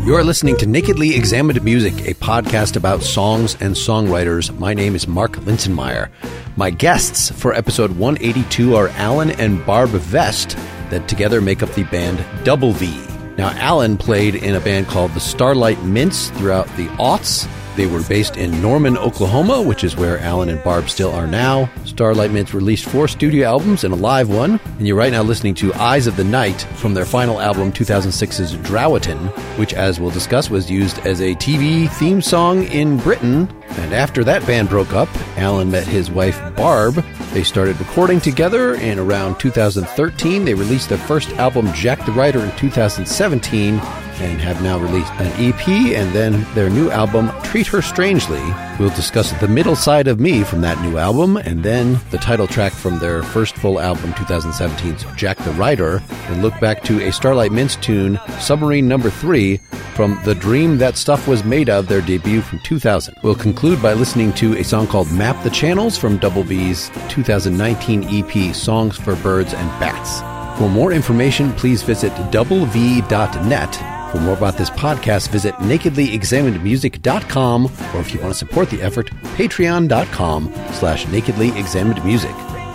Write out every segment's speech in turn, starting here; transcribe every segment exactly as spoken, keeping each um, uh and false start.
You're listening to Nakedly Examined Music, a podcast about songs and songwriters. My name is Mark Linsenmeyer. My guests for episode one eighty-two are Alan and Barb Vest, that together make up the band Double V. Now, Alan played in a band called the Starlight Mints throughout the aughts. They were based in Norman, Oklahoma, which is where Alan and Barb still are now. Starlight Mints released four studio albums and a live one. And you're right now listening to Eyes of the Night from their final album, two thousand six's Drowatin, which, as we'll discuss, was used as a T V theme song in Britain. And after that band broke up, Alan met his wife, Barb. They started recording together in around two thousand thirteen. They released their first album, Jack the Writer, in two thousand seventeen. And have now released an E P and then their new album, Treat Her Strangely. We'll discuss The Middle Side of Me from that new album, and then the title track from their first full album, twenty seventeen's Jack the Writer, and look back to a Starlight Mints tune, Submarine Number three, from The Dream That Stuff Was Made Of, their debut from two thousand. We'll conclude by listening to a song called Map the Channels from Double V's two thousand nineteen E P, Songs for Birds and Bats. For more information, please visit double v dot net. For more about this podcast, visit nakedly examined music dot com, or if you want to support the effort, patreon.com slash nakedlyexaminedmusic.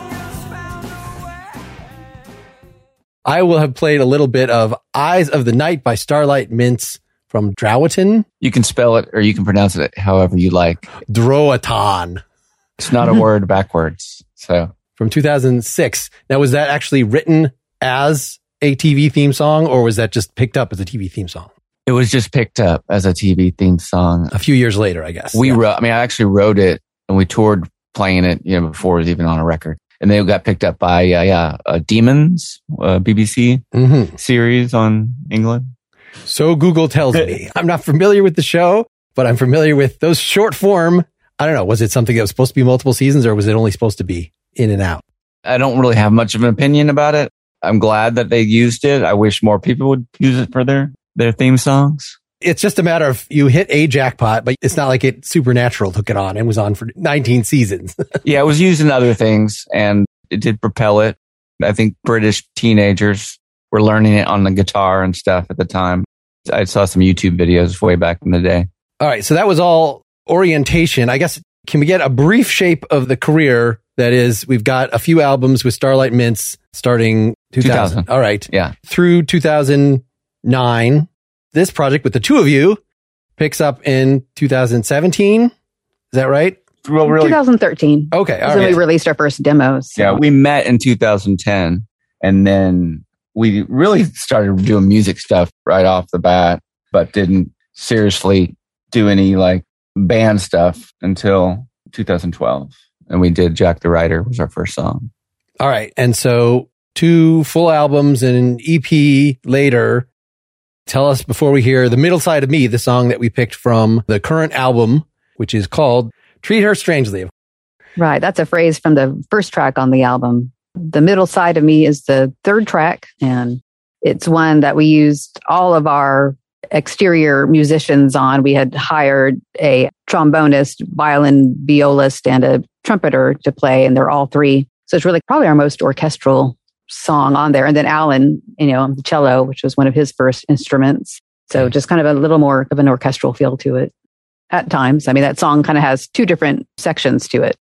I will have played a little bit of Eyes of the Night by Starlight Mints from Drowatin. You can spell it or you can pronounce it however you like. Drowatin. It's not a word backwards. So from two thousand six. Now, was that actually written as a T V theme song, or was that just picked up as a T V theme song? It was just picked up as a T V theme song. A few years later, I guess. We yeah. wrote, I mean, I actually wrote it and we toured playing it, you know, before it was even on a record. And they got picked up by, uh, yeah, uh, Demons, uh, B B C mm-hmm. series on England. So Google tells me. I'm not familiar with the show, but I'm familiar with those short form. I don't know. Was it something that was supposed to be multiple seasons, or was it only supposed to be in and out? I don't really have much of an opinion about it. I'm glad that they used it. I wish more people would use it for their, their theme songs. It's just a matter of you hit a jackpot, but it's not like it Supernatural took it on. It was on for nineteen seasons. Yeah, it was used in other things and it did propel it. I think British teenagers were learning it on the guitar and stuff at the time. I saw some YouTube videos way back in the day. All right. So that was all orientation. I guess, can we get a brief shape of the career? That is, we've got a few albums with Starlight Mints starting two thousand. two thousand. All right. Yeah. Through two thousand nine. This project with the two of you picks up in two thousand seventeen. Is that right? Well, really, twenty thirteen. Okay. All right. When we released our first demos. So. Yeah. We met in two thousand ten and then we really started doing music stuff right off the bat, but didn't seriously do any like band stuff until two thousand twelve. And we did Jack the Writer was our first song. All right. And so two full albums and an E P later. Tell us before we hear The Middle Side of Me, the song that we picked from the current album, which is called Treat Her Strangely. Right. That's a phrase from the first track on the album. The Middle Side of Me is the third track, and it's one that we used all of our exterior musicians on. We had hired a trombonist, violin, violist, and a trumpeter to play, and they're all three. So it's really probably our most orchestral song on there. And then Alan, you know, the cello, which was one of his first instruments. So just kind of a little more of an orchestral feel to it at times. I mean, that song kind of has two different sections to it.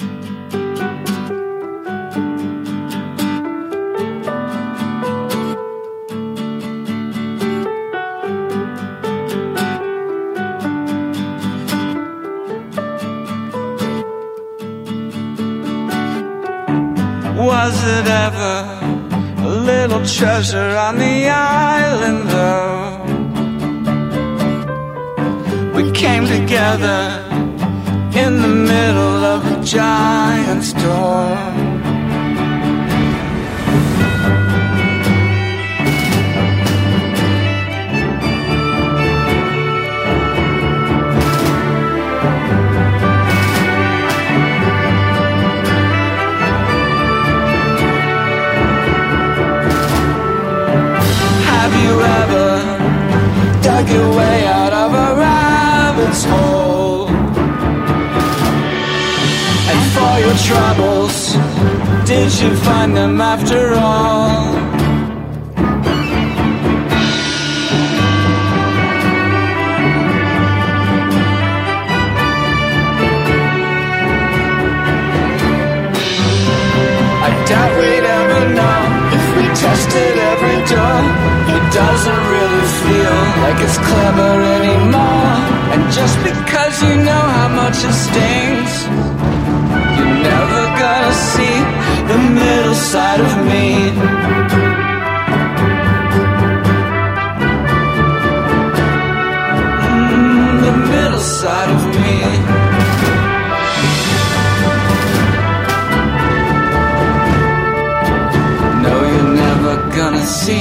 Was it ever a little treasure on the island, though? We came together in the middle of a giant storm. Have you ever dug your way out of a rabbit's hole? And for your troubles, did you find them after all? tested every door, it doesn't really feel like it's clever anymore. And just because you know how much it stings, you're never gonna see the middle side of me. Mm, the middle side of me. No, you're never gonna see.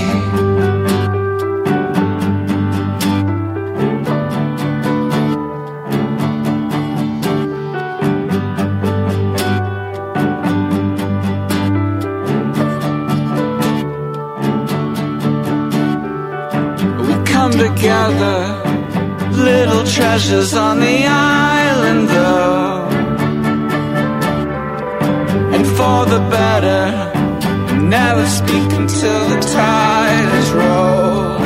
Together, little treasures on the island though, and for the better, never speak until the tide is rolled.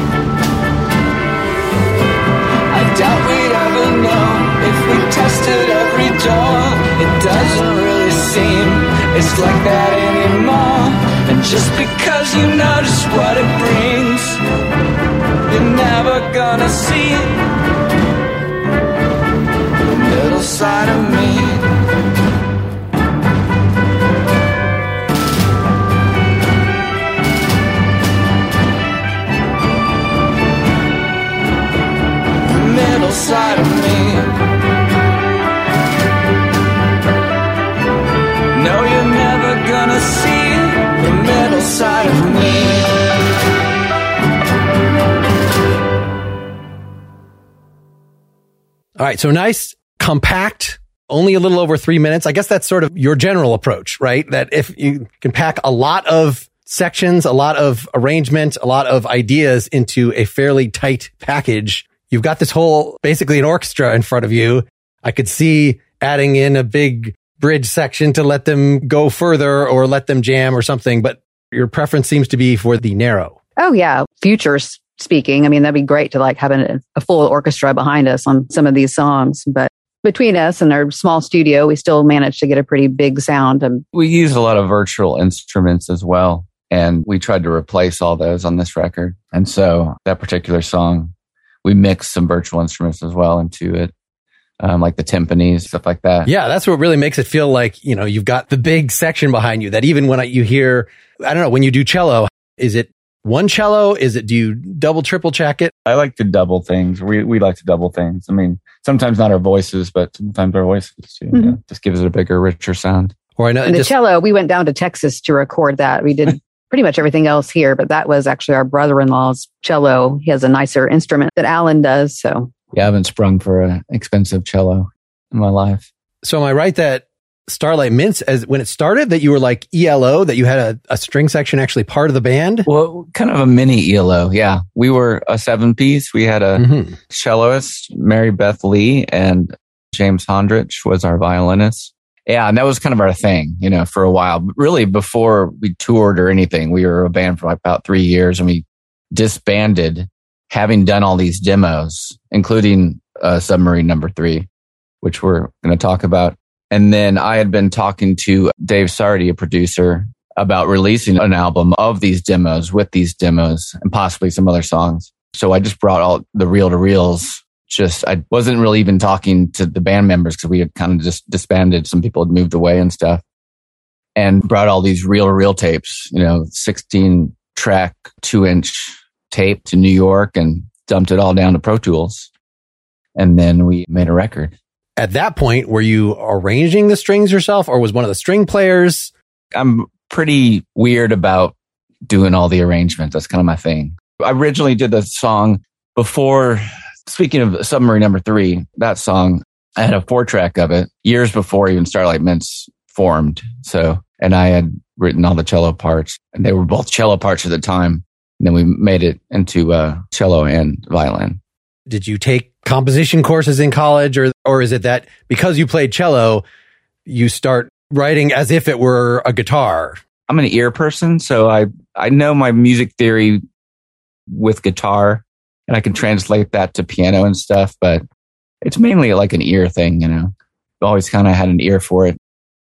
I doubt we'd ever know if we tested every door. It doesn't really seem it's like that anymore. And just because you know just what it brings, you're never gonna see the middle side of me. The middle side of me. No, you're never gonna see the middle side of me. All right, so nice, compact, only a little over three minutes. I guess that's sort of your general approach, right? That if you can pack a lot of sections, a lot of arrangement, a lot of ideas into a fairly tight package, you've got this whole, basically an orchestra in front of you. I could see adding in a big bridge section to let them go further or let them jam or something, but your preference seems to be for the narrow. Oh, yeah. Futures speaking. I mean, that'd be great to like have a, a full orchestra behind us on some of these songs. But between us and our small studio, we still managed to get a pretty big sound. And we use a lot of virtual instruments as well. And we tried to replace all those on this record. And so that particular song, we mixed some virtual instruments as well into it. Um, like the timpanis, stuff like that. Yeah, that's what really makes it feel like, you know, you've got the big section behind you that even when I, you hear, I don't know, when you do cello, is it one cello? Is it, do you double, triple check it? I like to double things. We we like to double things. I mean, sometimes not our voices, but sometimes our voices too. Mm-hmm. Yeah, just gives it a bigger, richer sound. Or I know and the just, cello, we went down to Texas to record that. We did pretty much everything else here, but that was actually our brother-in-law's cello. He has a nicer instrument that Alan does. So yeah, I haven't sprung for an expensive cello in my life. So am I right that Starlight Mints, as when it started, that you were like E L O, that you had a, a string section actually part of the band? Well, kind of a mini E L O, yeah. We were a seven piece. We had a mm-hmm. celloist, Mary Beth Lee, and James Hondrich was our violinist. Yeah, and that was kind of our thing, you know, for a while. But really, before we toured or anything, we were a band for like about three years, and we disbanded, having done all these demos, including uh, Submarine Number Three, which we're going to talk about. And then I had been talking to Dave Sardi, a producer, about releasing an album of these demos with these demos and possibly some other songs. So I just brought all the reel to reels. Just, I wasn't really even talking to the band members because we had kind of just disbanded. Some people had moved away and stuff, and brought all these reel to reel tapes, you know, sixteen track, two inch tape to New York and dumped it all down to Pro Tools. And then we made a record. At that point, were you arranging the strings yourself, or was one of the string players? I'm pretty weird about doing all the arrangements. That's kind of my thing. I originally did the song before, speaking of Submarine Number Three, that song, I had a four track of it years before even Starlight Mints formed. So, and I had written all the cello parts, and they were both cello parts at the time. And then we made it into uh, cello and violin. Did you take composition courses in college, or or is it that because you played cello, you start writing as if it were a guitar? I'm an ear person, so I, I know my music theory with guitar, and I can translate that to piano and stuff, but it's mainly like an ear thing, you know. I've always kind of had an ear for it.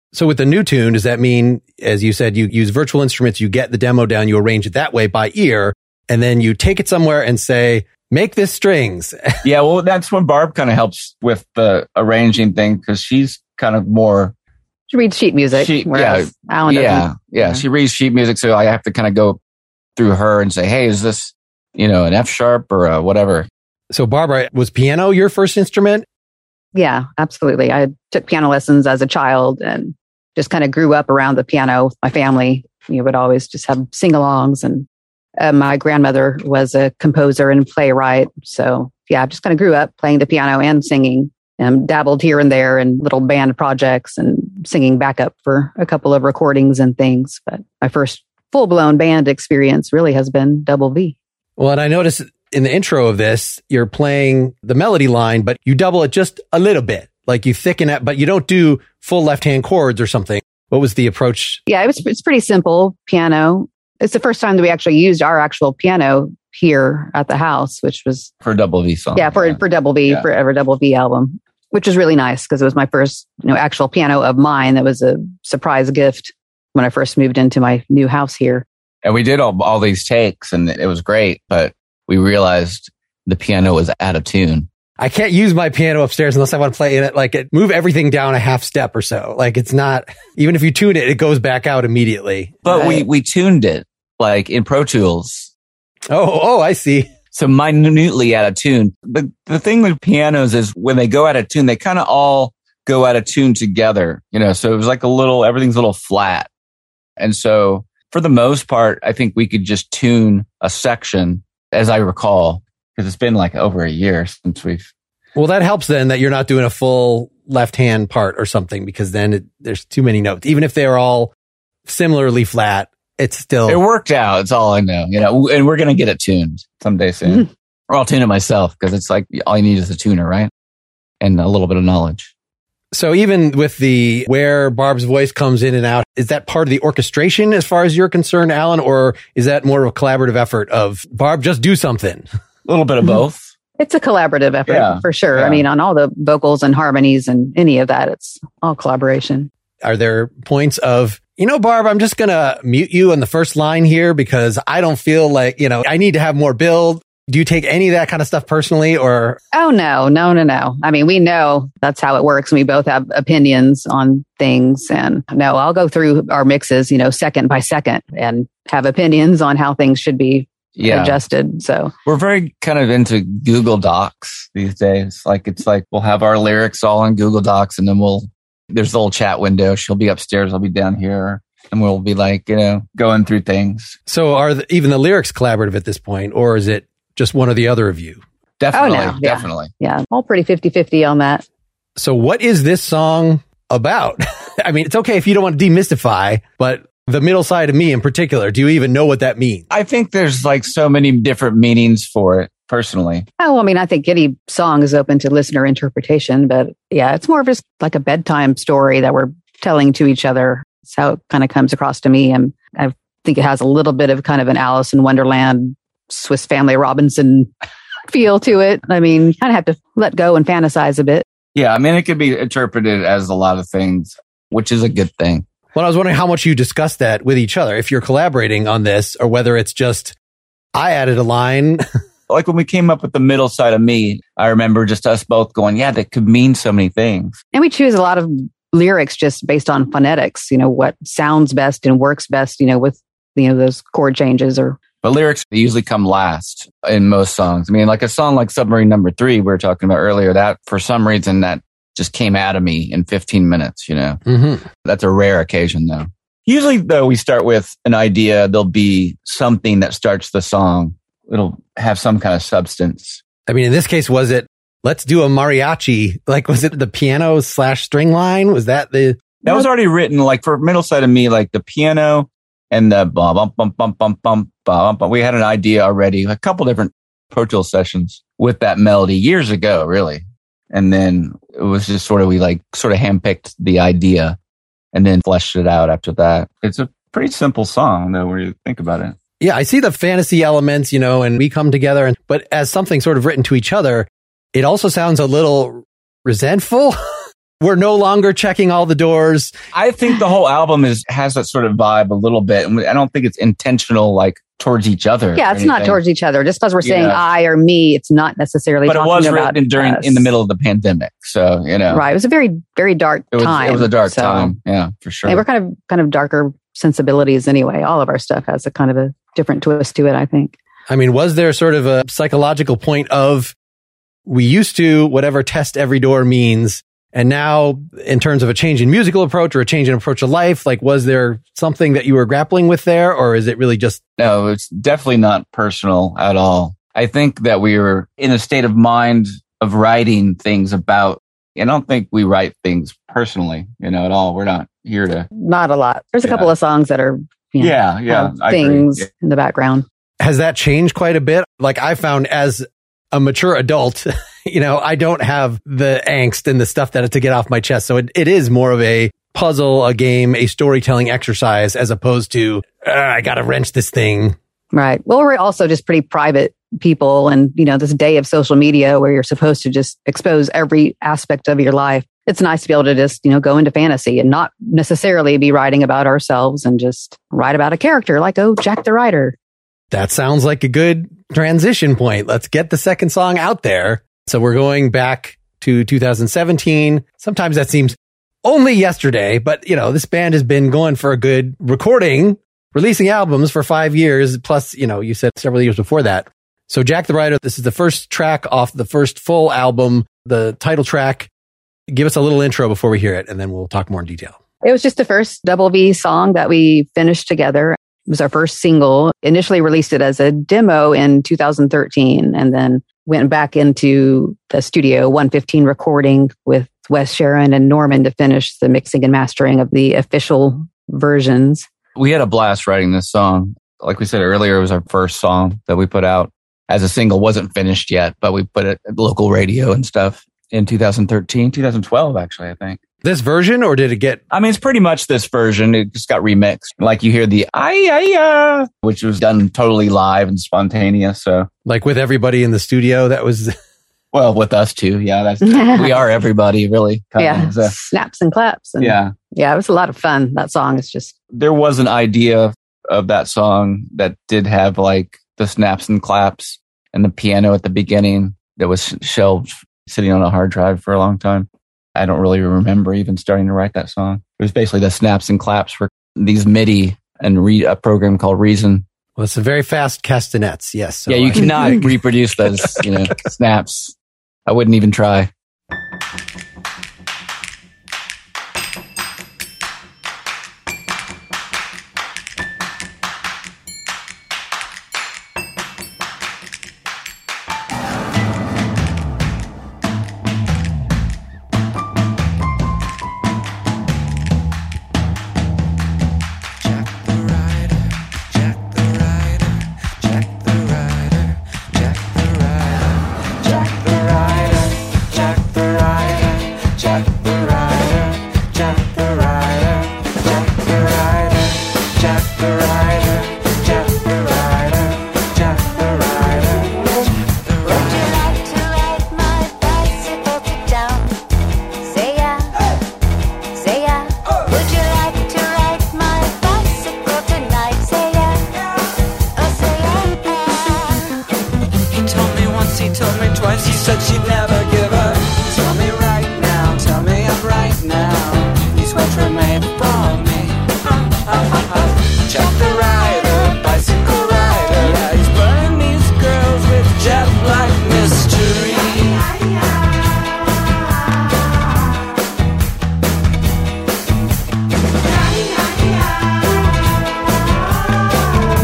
So with the new tune, does that mean, as you said, you use virtual instruments, you get the demo down, you arrange it that way by ear, and then you take it somewhere and say, make this strings? Yeah, well, that's when Barb kind of helps with the arranging thing, because she's kind of more... She reads sheet music. She, yeah, Alan yeah, yeah, yeah. She reads sheet music, so I have to kind of go through her and say, hey, is this, you know, an F sharp or a whatever? So Barbara, was piano your first instrument? Yeah, absolutely. I took piano lessons as a child and just kind of grew up around the piano. My family, you know, would always just have sing-alongs, and uh, my grandmother was a composer and playwright. So yeah, I just kind of grew up playing the piano and singing, and dabbled here and there in little band projects and singing backup for a couple of recordings and things. But my first full-blown band experience really has been Double V. Well, and I noticed in the intro of this, you're playing the melody line, but you double it just a little bit. Like you thicken it, but you don't do full left-hand chords or something. What was the approach? Yeah, it was, it's pretty simple piano. It's the first time that we actually used our actual piano here at the house, which was... For Double V song. Yeah, for, yeah. for Double V, yeah. for ever Double V album, which was really nice because it was my first, you know, actual piano of mine. That was a surprise gift when I first moved into my new house here. And we did all, all these takes and it was great, but we realized the piano was out of tune. I can't use my piano upstairs unless I want to play in it. Like it, move everything down a half step or so. Like it's not, even if you tune it, it goes back out immediately. But right. we, we tuned it like in Pro Tools. Oh, oh, I see. So minutely out of tune. The, the thing with pianos is when they go out of tune, they kind of all go out of tune together, you know, so it was like a little, everything's a little flat. And so for the most part, I think we could just tune a section, as I recall, because it's been like over a year since we've... Well, that helps then that you're not doing a full left-hand part or something, because then it, there's too many notes. Even if they're all similarly flat, it's still... It worked out. It's all I know, you know, and we're going to get it tuned someday soon. Mm-hmm. Or I'll tune it myself, because it's like all you need is a tuner, right? And a little bit of knowledge. So even with the where Barb's voice comes in and out, is that part of the orchestration as far as you're concerned, Alan? Or is that more of a collaborative effort of Barb, just do something? A little bit of both. It's a collaborative effort yeah, for sure. Yeah. I mean, on all the vocals and harmonies and any of that, it's all collaboration. Are there points of, you know, Barb, I'm just going to mute you on the first line here because I don't feel like, you know, I need to have more build. Do you take any of that kind of stuff personally or? Oh, no, no, no, no. I mean, we know that's how it works. And we both have opinions on things. And no, I'll go through our mixes, you know, second by second and have opinions on how things should be yeah. adjusted. So we're very kind of into Google Docs these days. Like, it's like, we'll have our lyrics all in Google Docs and then we'll, there's the little chat window. She'll be upstairs. I'll be down here. And we'll be like, you know, going through things. So are the, even the lyrics collaborative at this point, or is it just one or the other of you? Definitely. Oh, no. yeah. Definitely. Yeah. All pretty fifty-fifty on that. So what is this song about? I mean, it's okay if you don't want to demystify, but the middle side of me in particular, do you even know what that means? I think there's like so many different meanings for it personally. Oh, I mean, I think any song is open to listener interpretation, but yeah, it's more of just like a bedtime story that we're telling to each other. That's how it kind of comes across to me. And I think it has a little bit of kind of an Alice in Wonderland, Swiss Family Robinson feel to it. I mean, you kind of have to let go and fantasize a bit. Yeah, I mean, it could be interpreted as a lot of things, which is a good thing. Well, I was wondering how much you discuss that with each other, if you're collaborating on this, or whether it's just, I added a line. Like when we came up with the middle side of me, I remember just us both going, yeah, that could mean so many things. And we choose a lot of lyrics just based on phonetics, you know, what sounds best and works best, you know, with, you know, those chord changes or... But lyrics usually come last in most songs. I mean, like a song like Submarine Number Three, we were talking about earlier, that for some reason that just came out of me in fifteen minutes, you know. Mm-hmm. That's a rare occasion though. Usually though, we start with an idea. There'll be something that starts the song. It'll have some kind of substance. I mean, in this case, was it, let's do a mariachi? Like, was it the piano slash string line? Was that the... That was already written, like for middle side of me, like the piano and the bum, bum, bum, bum, bum, bum, bum, bum. We had an idea already, a couple different Pro Tools sessions with that melody years ago, really. And then it was just sort of, we like sort of handpicked the idea and then fleshed it out after that. It's a pretty simple song though, when you think about it. Yeah, I see the fantasy elements, you know, and we come together, and but as something sort of written to each other, it also sounds a little resentful. We're no longer checking all the doors. I think the whole album is has that sort of vibe a little bit. And I don't think it's intentional, like towards each other. Yeah, it's not towards each other. Just because we're saying Yeah. I or me, it's not necessarily. But it talking was about written during us. in the middle of the pandemic. So, you know. Right. It was a very, very dark It was, time. it was a dark So- time. Yeah, for sure. And we're kind of, kind of darker sensibilities anyway. All of our stuff has a kind of a different twist to it, I think. I mean, was there sort of a psychological point of we used to whatever test every door means, and now in terms of a change in musical approach or a change in approach to life, like was there something that you were grappling with there, or is it really just No, it's definitely not personal at all. I think that we were in a state of mind of writing things about, I don't think we write things personally, you know, at all. We're not here to. Not a lot. There's a Yeah. couple of songs that are, you know, Yeah, yeah. have I agree. things Yeah. in the background. has that changed quite a bit? Like I found as a mature adult, you know, I don't have the angst and the stuff that to get off my chest. So it, it is more of a puzzle, a game, a storytelling exercise, as opposed to, uh, I got to wrench this thing. Right. Well, we're also just pretty private people. And, you know, this day of social media where you're supposed to just expose every aspect of your life. It's nice to be able to just, you know, go into fantasy and not necessarily be writing about ourselves and just write about a character like, oh, Jack the Writer. That sounds like a good transition point. Let's get the second song out there. So we're going back to two thousand seventeen. Sometimes that seems only yesterday, but you know, this band has been going for a good recording, releasing albums for five years. Plus, you know, you said several years before that. So Jack the Writer, this is the first track off the first full album, the title track. Give us a little intro before we hear it, and then we'll talk more in detail. It was just the first Double V song that we finished together. It was our first single. Initially released it as a demo in two thousand thirteen and then went back into the studio one fifteen recording with Wes Sharon and Norman to finish the mixing and mastering of the official versions. We had a blast writing this song. Like we said earlier, it was our first song that we put out as a single. Wasn't finished yet, but we put it at local radio and stuff in two thousand thirteen, two thousand twelve, actually, I think. This version, or did it get... I mean, it's pretty much this version. It just got remixed. Like you hear the ay, ay, ah, which was done totally live and spontaneous. So, like with everybody in the studio, that was... well, with us too. Yeah, that's we are everybody, really. Kind Yeah, of. So, snaps and claps. And yeah. yeah, it was a lot of fun. That song is just... There was an idea of that song that did have like the snaps and claps and the piano at the beginning that was shelved sitting on a hard drive for a long time. I don't really remember even starting to write that song. It was basically the snaps and claps for these MIDI and re- a program called Reason. Well, it's a very fast castanets, yes. So yeah, you I- cannot reproduce those, you know, snaps. I wouldn't even try.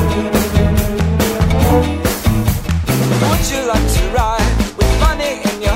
Would you like to ride with money in your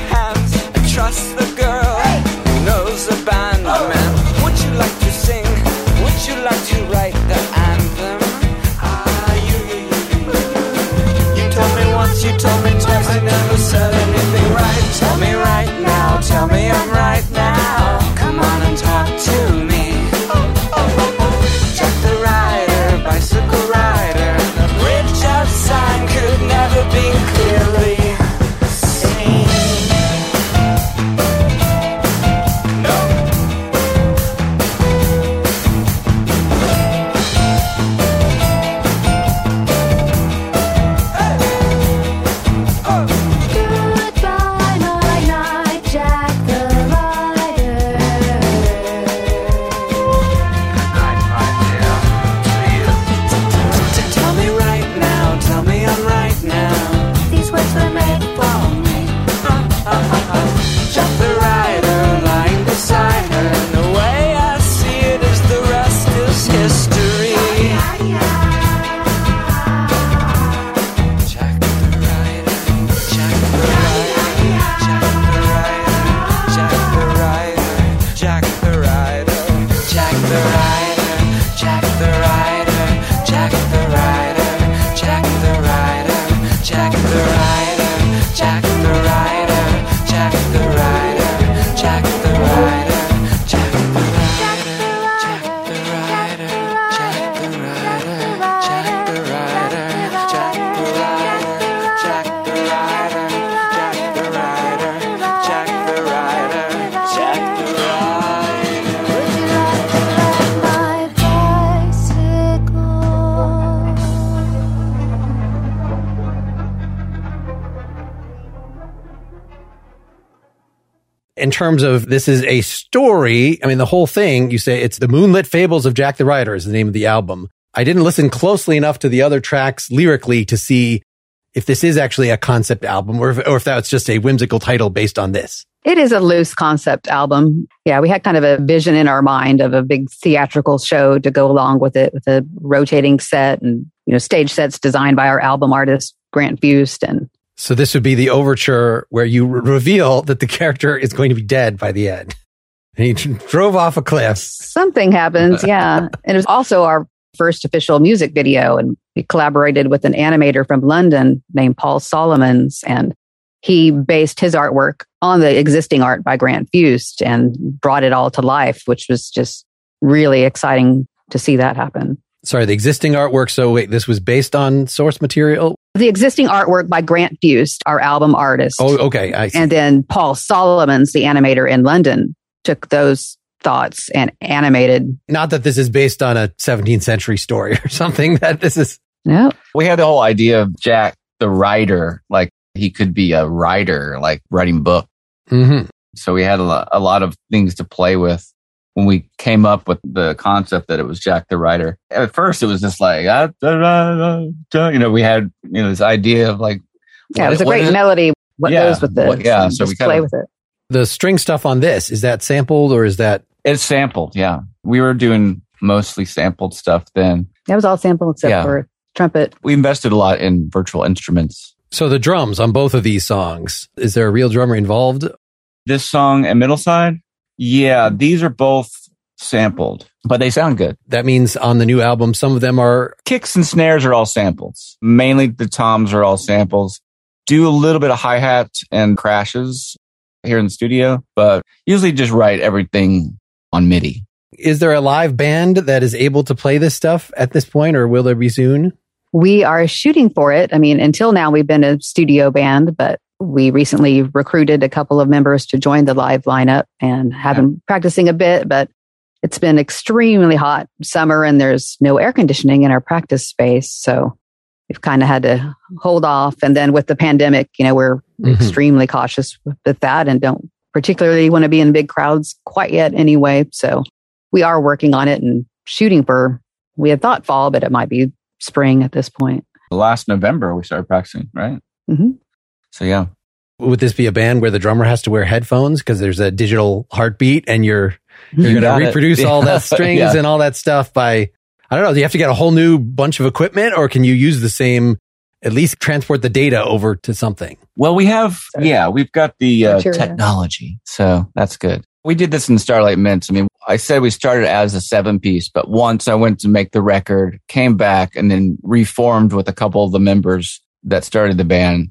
in terms of this is a story. I mean, the whole thing, you say it's the Moonlit Fables of Jack the Writer is the name of the album. I didn't listen closely enough to the other tracks lyrically to see if this is actually a concept album or if, or if that's just a whimsical title based on this. It is a loose concept album. Yeah, we had kind of a vision in our mind of a big theatrical show to go along with it, with a rotating set and, you know, stage sets designed by our album artist, Grant Fust. And so this would be the overture where you re- reveal that the character is going to be dead by the end. And he drove off a cliff. Something happens, yeah. And it was also our first official music video. And we collaborated with an animator from London named Paul Solomons. And he based his artwork on the existing art by Grant Fust and brought it all to life, which was just really exciting to see that happen. Sorry, the existing artwork. So wait, this was based on source material? The existing artwork by Grant Fust, our album artist. Oh, okay. I see. And then Paul Solomons, the animator in London, took those thoughts and animated. Not that this is based on a seventeenth century story or something, that this is... No. We had the whole idea of Jack the writer, like he could be a writer, like writing book. Mm-hmm. So we had a lot, a lot of things to play with when we came up with the concept that it was Jack the Writer. At first, it was just like, ah, da, da, da, da. you know, we had, you know, this idea of like, yeah, it was a what great is, melody. What yeah, goes with this? What, yeah, so just we kind play of, with it. The string stuff on this, is that sampled or is that? It's sampled, yeah. We were doing mostly sampled stuff then. That was all sampled except Yeah. for trumpet. We invested a lot in virtual instruments. So the drums on both of these songs, is there a real drummer involved? This song and Middle Side, yeah, these are both sampled, but they sound good. That means on the new album, some of them are... Kicks and snares are all samples. Mainly the toms are all samples. Do a little bit of hi-hat and crashes here in the studio, but usually just write everything on MIDI. Is there a live band that is able to play this stuff at this point, or will there be soon? We are shooting for it. I mean, until now, we've been a studio band, but we recently recruited a couple of members to join the live lineup and have Yeah. been practicing a bit, but it's been extremely hot summer and there's no air conditioning in our practice space. So we've kind of had to hold off. And then with the pandemic, you know, we're Mm-hmm. extremely cautious with that and don't particularly want to be in big crowds quite yet anyway. So we are working on it and shooting for, we had thought fall, but it might be spring at this point. Last November, we started practicing, right? Mm-hmm. So, yeah. Would this be a band where the drummer has to wear headphones because there's a digital heartbeat and you're you're You going got to it. reproduce all that strings Yeah. and all that stuff by, I don't know, do you have to get a whole new bunch of equipment or can you use the same, at least transport the data over to something? Well, we have, yeah, we've got the uh, Material. technology. So that's good. We did this in Starlight Mints. I mean, I said we started as a seven piece, but once I went to make the record, came back and then reformed with a couple of the members that started the band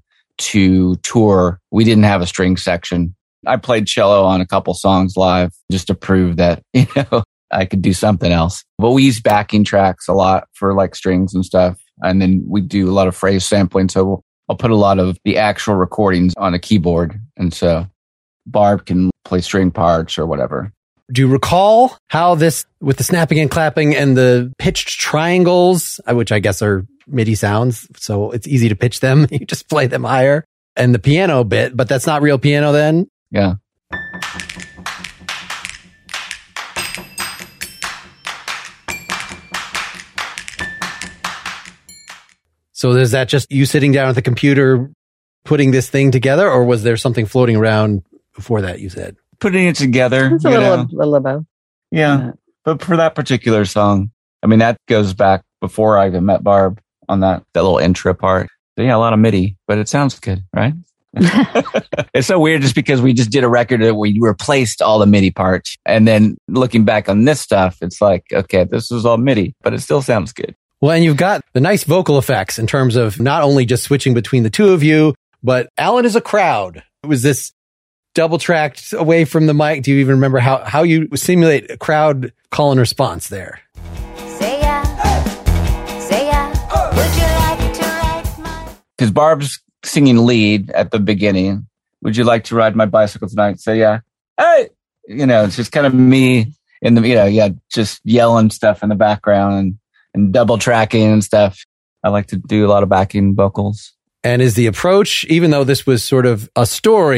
to tour. We didn't have a string section. I played cello on a couple songs live just to prove that, you know, I could do something else. But we use backing tracks a lot for like strings and stuff. And then we do a lot of phrase sampling. So we'll, I'll put a lot of the actual recordings on a keyboard. And so Barb can play string parts or whatever. Do you recall how this, with the snapping and clapping and the pitched triangles, uh, which I guess are MIDI sounds, so it's easy to pitch them. You just play them higher. And the piano bit, but that's not real piano then? Yeah. So is that just you sitting down at the computer putting this thing together, or was there something floating around before that, you said? Putting it together. It's a you little, know? little above. Yeah. Uh, But for that particular song, I mean, that goes back before I even met Barb on that, that little intro part. So yeah, a lot of MIDI, but it sounds good, right? It's so weird just because we just did a record that we replaced all the MIDI parts. And then looking back on this stuff, it's like, okay, this is all MIDI, but it still sounds good. Well, and you've got the nice vocal effects in terms of not only just switching between the two of you, but Alan is a crowd. Was this double tracked away from the mic? Do you even remember how, how you simulate a crowd call and response there? Say yeah, say yeah. Would you like to ride my... Because Barb's singing lead at the beginning. Would you like to ride my bicycle tonight? Say yeah. Hey! You know, it's just kind of me in the, you know, yeah, just yelling stuff in the background and, and double tracking and stuff. I like to do a lot of backing vocals. And is the approach, even though this was sort of a story,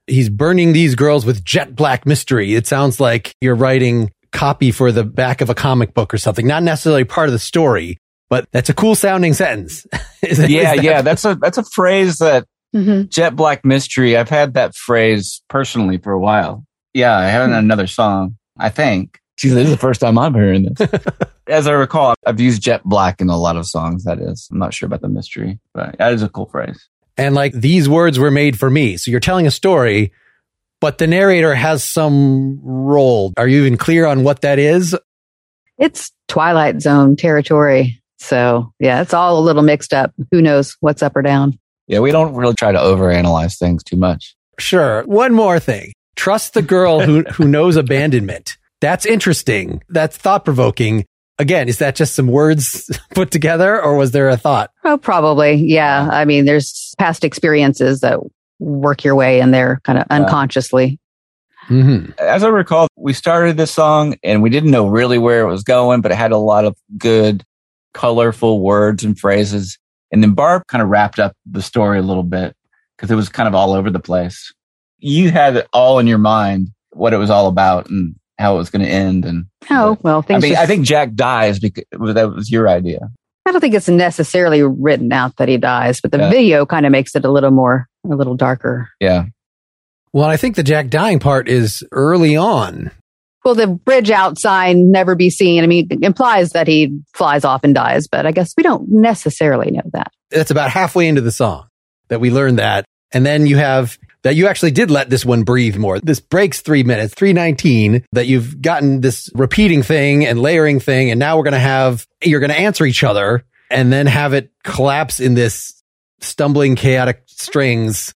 he's burning these girls with jet black mystery. It sounds like you're writing copy for the back of a comic book or something, not necessarily part of the story, but that's a cool sounding sentence. is, yeah, is that- yeah. That's a that's a phrase that Mm-hmm. jet black mystery. I've had that phrase personally for a while. Yeah, I have it in another song, I think. Geez, this is the first time I'm hearing this. As I recall, I've used jet black in a lot of songs, that is. I'm not sure about the mystery, but that is a cool phrase. And like, these words were made for me. So you're telling a story, but the narrator has some role. Are you even clear on what that is? It's Twilight Zone territory. So yeah, it's all a little mixed up. Who knows what's up or down? Yeah, we don't really try to overanalyze things too much. Sure. One more thing. Trust the girl who, who knows abandonment. That's interesting. That's thought provoking. Again, is that just some words put together, or was there a thought? Oh, probably. Yeah. I mean, there's past experiences that work your way in there kind of unconsciously. Mm-hmm. As I recall, we started this song and we didn't know really where it was going, but it had a lot of good, colorful words and phrases. And then Barb kind of wrapped up the story a little bit because it was kind of all over the place. You had it all in your mind, what it was all about and how it was going to end. And Oh, well, I things mean, just, I think Jack dies because that was your idea. I don't think it's necessarily written out that he dies, but the Yeah. video kind of makes it a little more, a little darker. Yeah. Well, I think the Jack dying part is early on. Well, the bridge out sign, never be seen. I mean, it implies that he flies off and dies, but I guess we don't necessarily know that. That's about halfway into the song that we learned that. And then you have that you actually did let this one breathe more. This breaks three minutes, three nineteen, that you've gotten this repeating thing and layering thing. And now we're going to have, you're going to answer each other and then have it collapse in this stumbling, chaotic strings.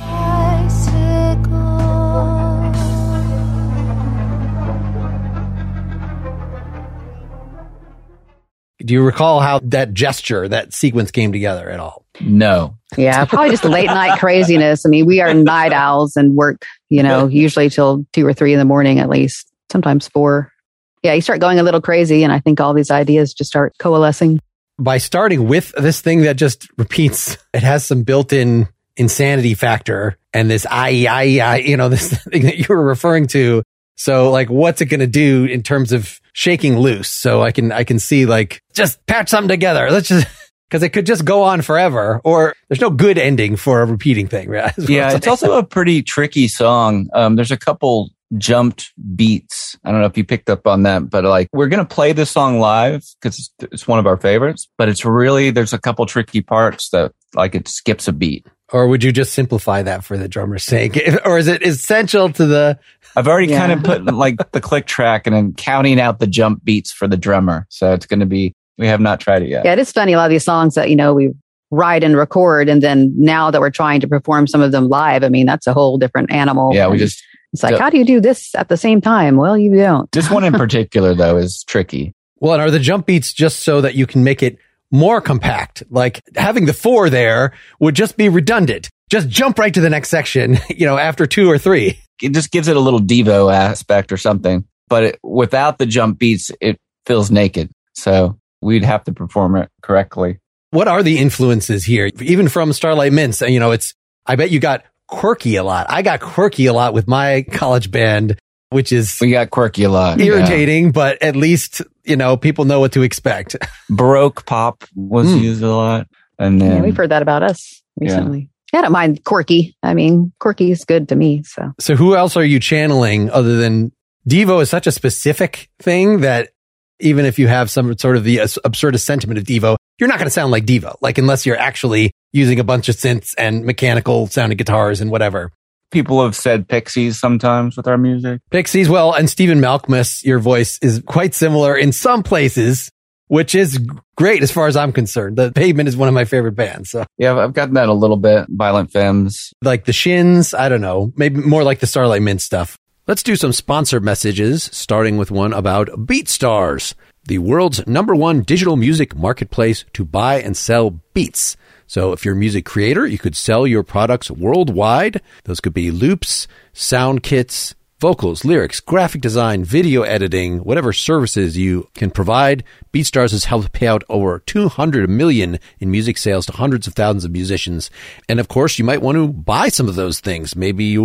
Do you recall how that gesture, that sequence came together at all? No. Yeah, probably just late night craziness. I mean, we are night owls and work, you know, usually till two or three in the morning at least, sometimes four. Yeah, you start going a little crazy, and I think all these ideas just start coalescing. By starting with this thing that just repeats, it has some built-in insanity factor and this I, I, I, you know, this thing that you were referring to. So like, what's it going to do in terms of shaking loose? So I can, I can see like, just patch something together. Let's just, cause it could just go on forever, or there's no good ending for a repeating thing. Right? Yeah. It's also a pretty tricky song. Um, there's a couple jumped beats. I don't know if you picked up on that, but like, we're going to play this song live because it's, it's one of our favorites, but it's really, there's a couple tricky parts that like it skips a beat. Or would you just simplify that for the drummer's sake? Or is it essential to the... I've already Yeah. kind of put like the click track and then counting out the jump beats for the drummer. So it's going to be, we have not tried it yet. Yeah, it is funny. A lot of these songs that, you know, we write and record, and then now that we're trying to perform some of them live, I mean, that's a whole different animal. Yeah, we And just, it's like, don't- how do you do this at the same time? Well, you don't. this one in particular though is tricky. Well, and are the jump beats just so that you can make it more compact? Like having the four there would just be redundant. Just jump right to the next section, you know, after two or three. It just gives it a little Devo aspect or something, but it, without the jump beats, it feels naked. So we'd have to perform it correctly. What are the influences here? Even from Starlight Mints, you know, it's, I bet you got quirky a lot. I got quirky a lot with my college band, which is We got quirky a lot. irritating, but at least, you know, people know what to expect. Yeah. Baroque pop was Mm. used a lot. And then Yeah, we've heard that about us recently. Yeah. I don't mind quirky. I mean, quirky is good to me. So So who else are you channeling other than Devo is such a specific thing that even if you have some sort of the absurdist sentiment of Devo, you're not going to sound like Devo, like unless you're actually using a bunch of synths and mechanical sounding guitars and whatever. people have said Pixies sometimes with our music. Pixies, well, and Stephen Malkmus, your voice is quite similar in some places, which is great as far as I'm concerned. The Pavement is one of my favorite bands. So Yeah, I've gotten that a little bit. Violent Femmes. like the Shins, I don't know, maybe more like the Starlight Mint stuff. Let's do some sponsor messages, starting with one about BeatStars, the world's number one digital music marketplace to buy and sell beats. So if you're a music creator, you could sell your products worldwide. Those could be loops, sound kits, vocals, lyrics, graphic design, video editing, whatever services you can provide. BeatStars has helped pay out over two hundred million in music sales to hundreds of thousands of musicians. And of course, you might want to buy some of those things. Maybe you are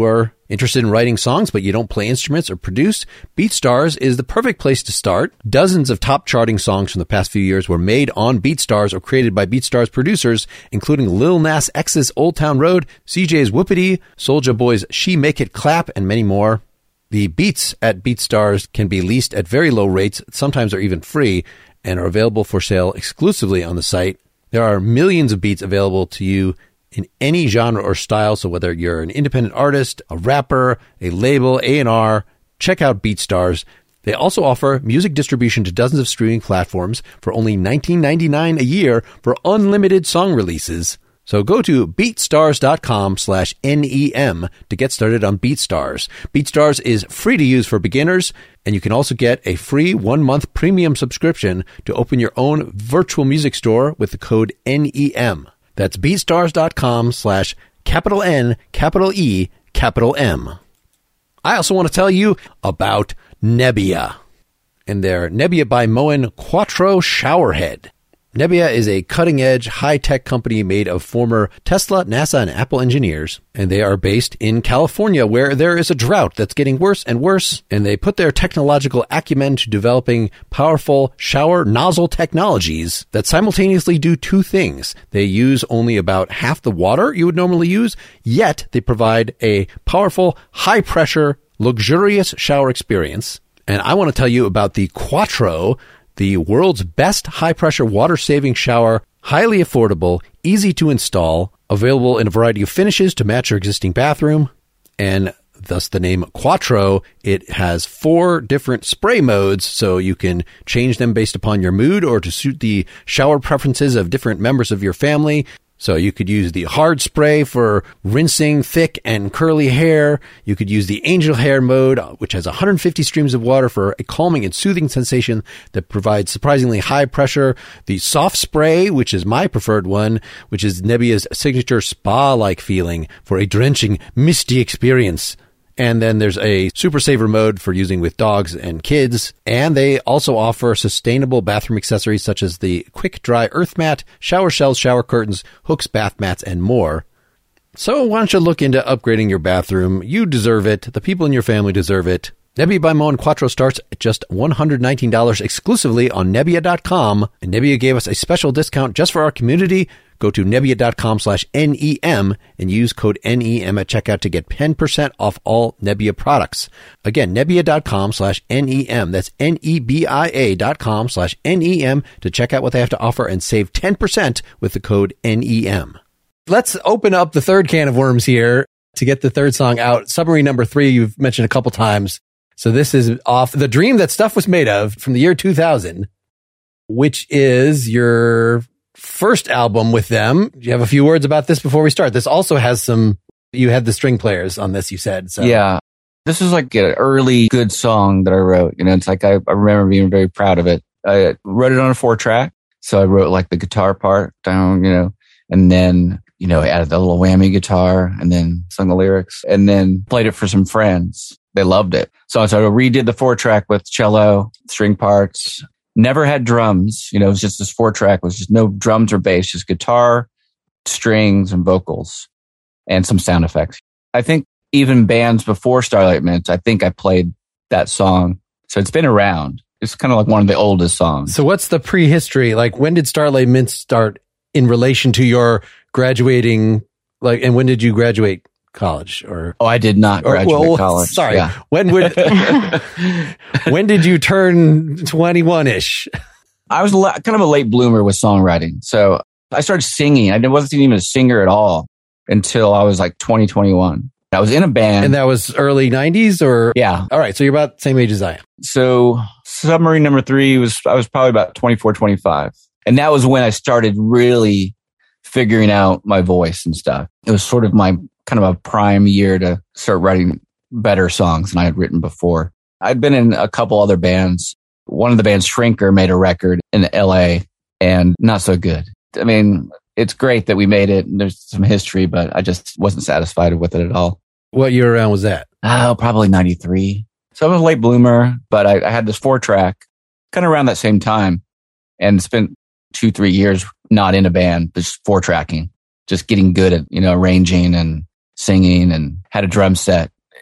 Interested in writing songs, but you don't play instruments or produce? BeatStars is the perfect place to start. Dozens of top charting songs from the past few years were made on BeatStars or created by BeatStars producers, including Lil Nas X's Old Town Road, C J's Whoopity, Soulja Boy's She Make It Clap, and many more. The beats at BeatStars can be leased at very low rates, sometimes are even free, and are available for sale exclusively on the site. There are millions of beats available to you in any genre or style, so whether you're an independent artist, a rapper, a label, A and R, check out BeatStars. They also offer music distribution to dozens of streaming platforms for only nineteen ninety-nine dollars a year for unlimited song releases. So go to beatstars.com slash NEM to get started on BeatStars. BeatStars is free to use for beginners, and you can also get a free one-month premium subscription to open your own virtual music store with the code N E M. That's beatstars.com slash capital N, capital E, capital M. I also want to tell you about Nebia and their Nebia by Moen Quattro showerhead. Nebia is a cutting-edge, high-tech company made of former Tesla, NASA, and Apple engineers, and they are based in California, where there is a drought that's getting worse and worse, and they put their technological acumen to developing powerful shower nozzle technologies that simultaneously do two things. They use only about half the water you would normally use, yet they provide a powerful, high-pressure, luxurious shower experience. And I want to tell you about the Quattro, the world's best high-pressure water-saving shower, highly affordable, easy to install, available in a variety of finishes to match your existing bathroom, and thus the name Quattro. It has four different spray modes, so you can change them based upon your mood or to suit the shower preferences of different members of your family. So you could use the hard spray for rinsing thick and curly hair. You could use the angel hair mode, which has one hundred fifty streams of water for a calming and soothing sensation that provides surprisingly high pressure. The soft spray, which is my preferred one, which is Nebia's signature spa-like feeling for a drenching, misty experience. And then there's a super saver mode for using with dogs and kids. And they also offer sustainable bathroom accessories such as the quick dry earth mat, shower shells, shower curtains, hooks, bath mats, and more. So why don't you look into upgrading your bathroom? You deserve it. The people in your family deserve it. Nebia by Moen Quattro starts at just one hundred nineteen dollars exclusively on Nebia dot com. And Nebia gave us a special discount just for our community. Go to Nebia.com slash NEM and use code N E M at checkout to get ten percent off all Nebia products. Again, Nebia.com slash NEM. That's N-E-B-I-A dot com slash N-E-M to check out what they have to offer and save ten percent with the code N E M. Let's open up the third can of worms here to get the third song out. Submarine number three, you've mentioned a couple times. So this is off The Dream That Stuff Was Made Of from the year two thousand, which is your first album with them. Do you have a few words about this before we start? This also has some, you had the string players on this, you said. So. Yeah. This is like an early good song that I wrote. You know, it's like I, I remember being very proud of it. I wrote it on a four track. So I wrote like the guitar part down, you know, and then, you know, I added the little whammy guitar and then sung the lyrics and then played it for some friends. They loved it. So, so I redid the four track with cello, string parts. Never had drums. You know, it was just this four track. It was just no drums or bass, just guitar, strings, and vocals, and some sound effects. I think even bands before Starlight Mint, I think I played that song. So it's been around. It's kind of like one of the oldest songs. So what's the prehistory? Like, when did Starlight Mint start in relation to your graduating? Like, and when did you graduate college? Or oh, I did not graduate or, well, college. Sorry. Yeah. When would when did you turn twenty-one ish? I was la- kind of a late bloomer with songwriting. So I started singing. I wasn't even a singer at all until I was like twenty, twenty-one. I was in a band. And that was early nineties or? Yeah. All right. So you're about the same age as I am. So Submarine number three was, I was probably about twenty-four, twenty-five. And that was when I started really figuring out my voice and stuff. It was sort of my kind of a prime year to start writing better songs than I had written before. I'd been in a couple other bands. One of the bands, Shrinker, made a record in L A and not so good. I mean, it's great that we made it and there's some history, but I just wasn't satisfied with it at all. What year around was that? Oh, probably ninety-three. So I was a late bloomer, but I, I had this four track kind of around that same time and spent two, three years not in a band, just four tracking, just getting good at, you know, arranging and singing and had a drum set.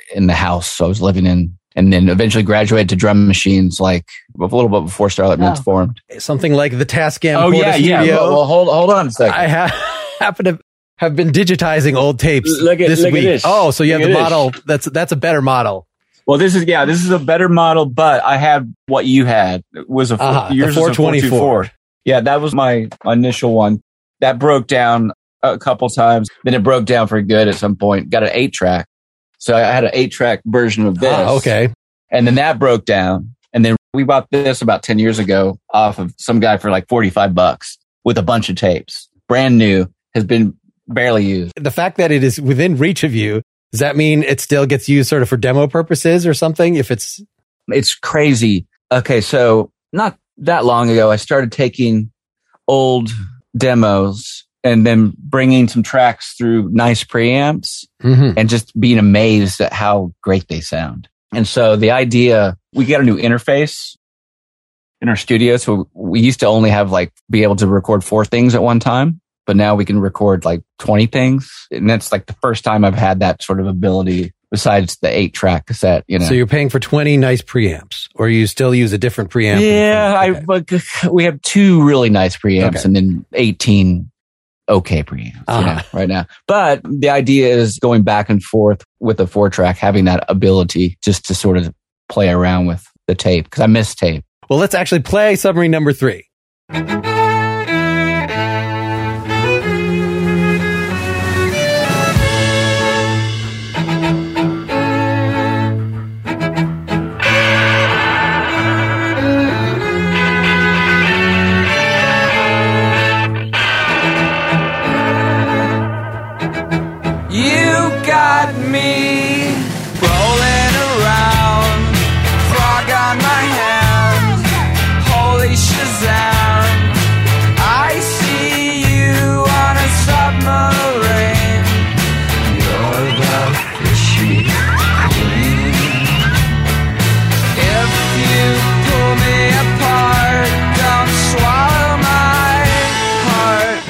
in the house I was living in, and then eventually graduated to drum machines like a little bit before Starlight Mints Oh. formed. Something like the Tascam Oh, Porta yeah, yeah. Studio. Well, well, hold, hold on a second. I ha- happen to have been digitizing old tapes Look at- this look at week. this. Oh, so you Look have at the this. model. That's that's a better model. Well, this is, yeah, this is a better model, but I had what you had. It was a, four, Uh-huh, the yours was a four twenty-four. four twenty-four. Yeah, that was my initial one. That broke down a couple times. Then it broke down for good at some point. Got an eight track. So I had an eight track version of this. Ah, okay. And then that broke down. And then we bought this about ten years ago off of some guy for like forty-five bucks with a bunch of tapes. Brand new, has been barely used. The fact that it is within reach of you, does that mean it still gets used sort of for demo purposes or something? If it's It's crazy. Okay, so not that long ago, I started taking old demos and then bringing some tracks through nice preamps Mhm. and just being amazed at how great they sound. And so the idea, we got a new interface in our studio. So we used to only have like be able to record four things at one time, but now we can record like twenty things. And that's like the first time I've had that sort of ability besides the eight track cassette, you know. so you're paying for twenty nice preamps, or you still use a different preamp? Yeah, I, Okay. but we have two really nice preamps Okay. and then eighteen okay preamps you Uh-huh. know, right now. But the idea is going back and forth with a four track, having that ability just to sort of play around with the tape because I miss tape. Well, let's actually play Submarine number three. You got me rolling around, frog on my hand, holy Shazam. I see you on a submarine. You're the fishy queen. If you pull me apart, don't swallow my heart.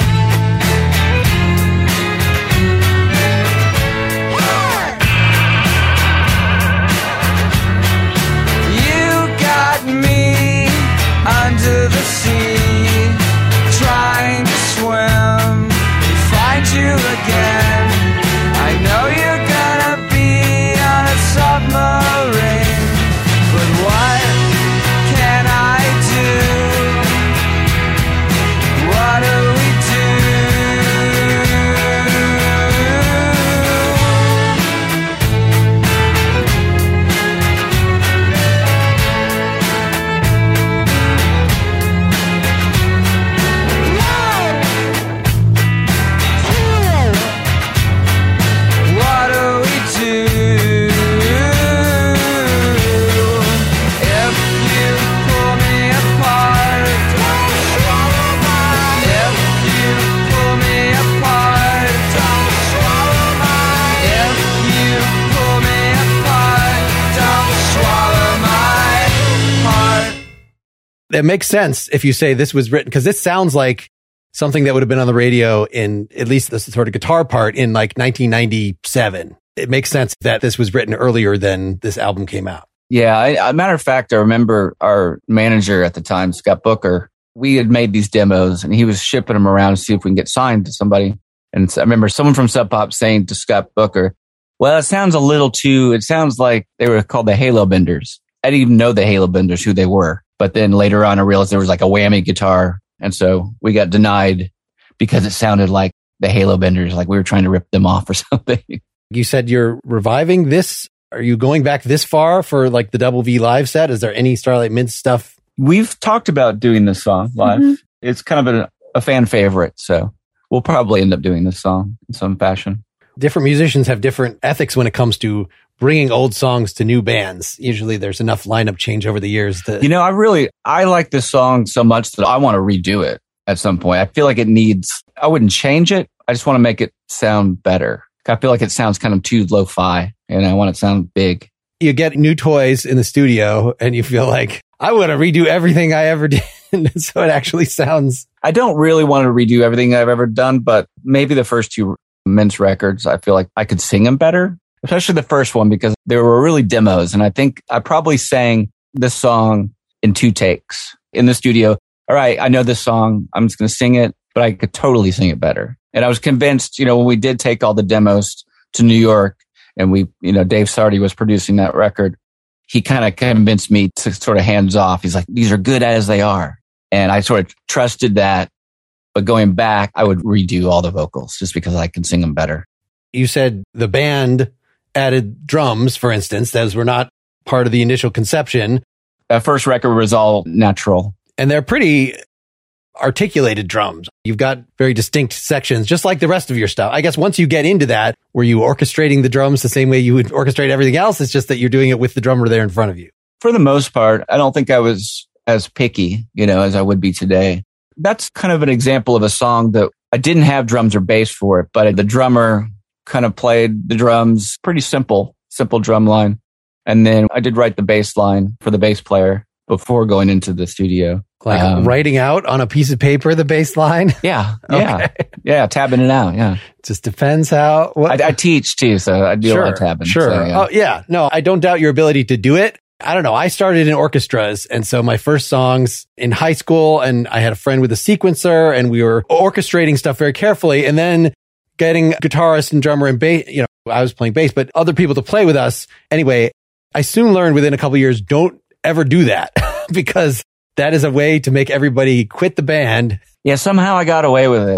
You got me under the sea, trying to swim, find you again. I know you're gonna be on a submarine, but what can I do? What do we What do we do? If you pull me apart, don't swallow my. If you pull me apart, don't swallow my. If you pull me apart, don't swallow my heart. It makes sense if you say this was written, because this sounds like something that would have been on the radio in at least the sort of guitar part in like nineteen ninety-seven. It makes sense that this was written earlier than this album came out. Yeah, I, a matter of fact, I remember our manager at the time, Scott Booker, we had made these demos and he was shipping them around to see if we can get signed to somebody. And so I remember someone from Sub Pop saying to Scott Booker, well, it sounds a little too, it sounds like they were called the Halo Benders. I didn't even know the Halo Benders, who they were. But then later on, I realized there was like a whammy guitar. And so we got denied because it sounded like the Halo Benders, like we were trying to rip them off or something. You said you're reviving this. Are you going back this far for like the Double V live set? Is there any Starlight Mints stuff? We've talked about doing this song live. Mhm. It's kind of a, a fan favorite. So we'll probably end up doing this song in some fashion. Different musicians have different ethics when it comes to bringing old songs to new bands. Usually there's enough lineup change over the years that, You know, I really, I like this song so much that I want to redo it at some point. I feel like it needs, I wouldn't change it. I just want to make it sound better. I feel like it sounds kind of too lo-fi and I want it to sound big. you get new toys in the studio and you feel like, I want to redo everything I ever did. So it actually sounds, I don't really want to redo everything I've ever done, but maybe the first two Mints records, I feel like I could sing them better. especially the first one, because there were really demos. And I think I probably sang this song in two takes in the studio. All right, I know this song. I'm just going to sing it, but I could totally sing it better. And I was convinced, you know, when we did take all the demos to New York and we, you know, Dave Sardy was producing that record, he kind of convinced me to sort of hands off. He's like, these are good as they are. And I sort of trusted that. But going back, I would redo all the vocals just because I can sing them better. You said the band added drums, for instance. Those were not part of the initial conception. That first record was all natural. And they're pretty articulated drums. You've got very distinct sections, just like the rest of your stuff. I guess once you get into that, were you orchestrating the drums the same way you would orchestrate everything else? It's just that you're doing it with the drummer there in front of you. For the most part, I don't think I was as picky, you know, as I would be today. That's kind of an example of a song that I didn't have drums or bass for it, but the drummer kind of played the drums, pretty simple, simple drum line. And then I did write the bass line for the bass player before going into the studio. Like um, writing out on a piece of paper the bass line? Yeah, yeah, okay. yeah, tabbing it out, yeah. Just depends how... What? I, I teach too, so I do sure, a lot of tabbing. Sure, so, yeah. Oh, yeah. No, I don't doubt your ability to do it. I don't know. I started in orchestras. And so my first songs in high school, and I had a friend with a sequencer, and we were orchestrating stuff very carefully. And then getting guitarist and drummer and bass, you know, I was playing bass, but other people to play with us. Anyway, I soon learned within a couple of years, don't ever do that because that is a way to make everybody quit the band. Yeah, somehow I got away with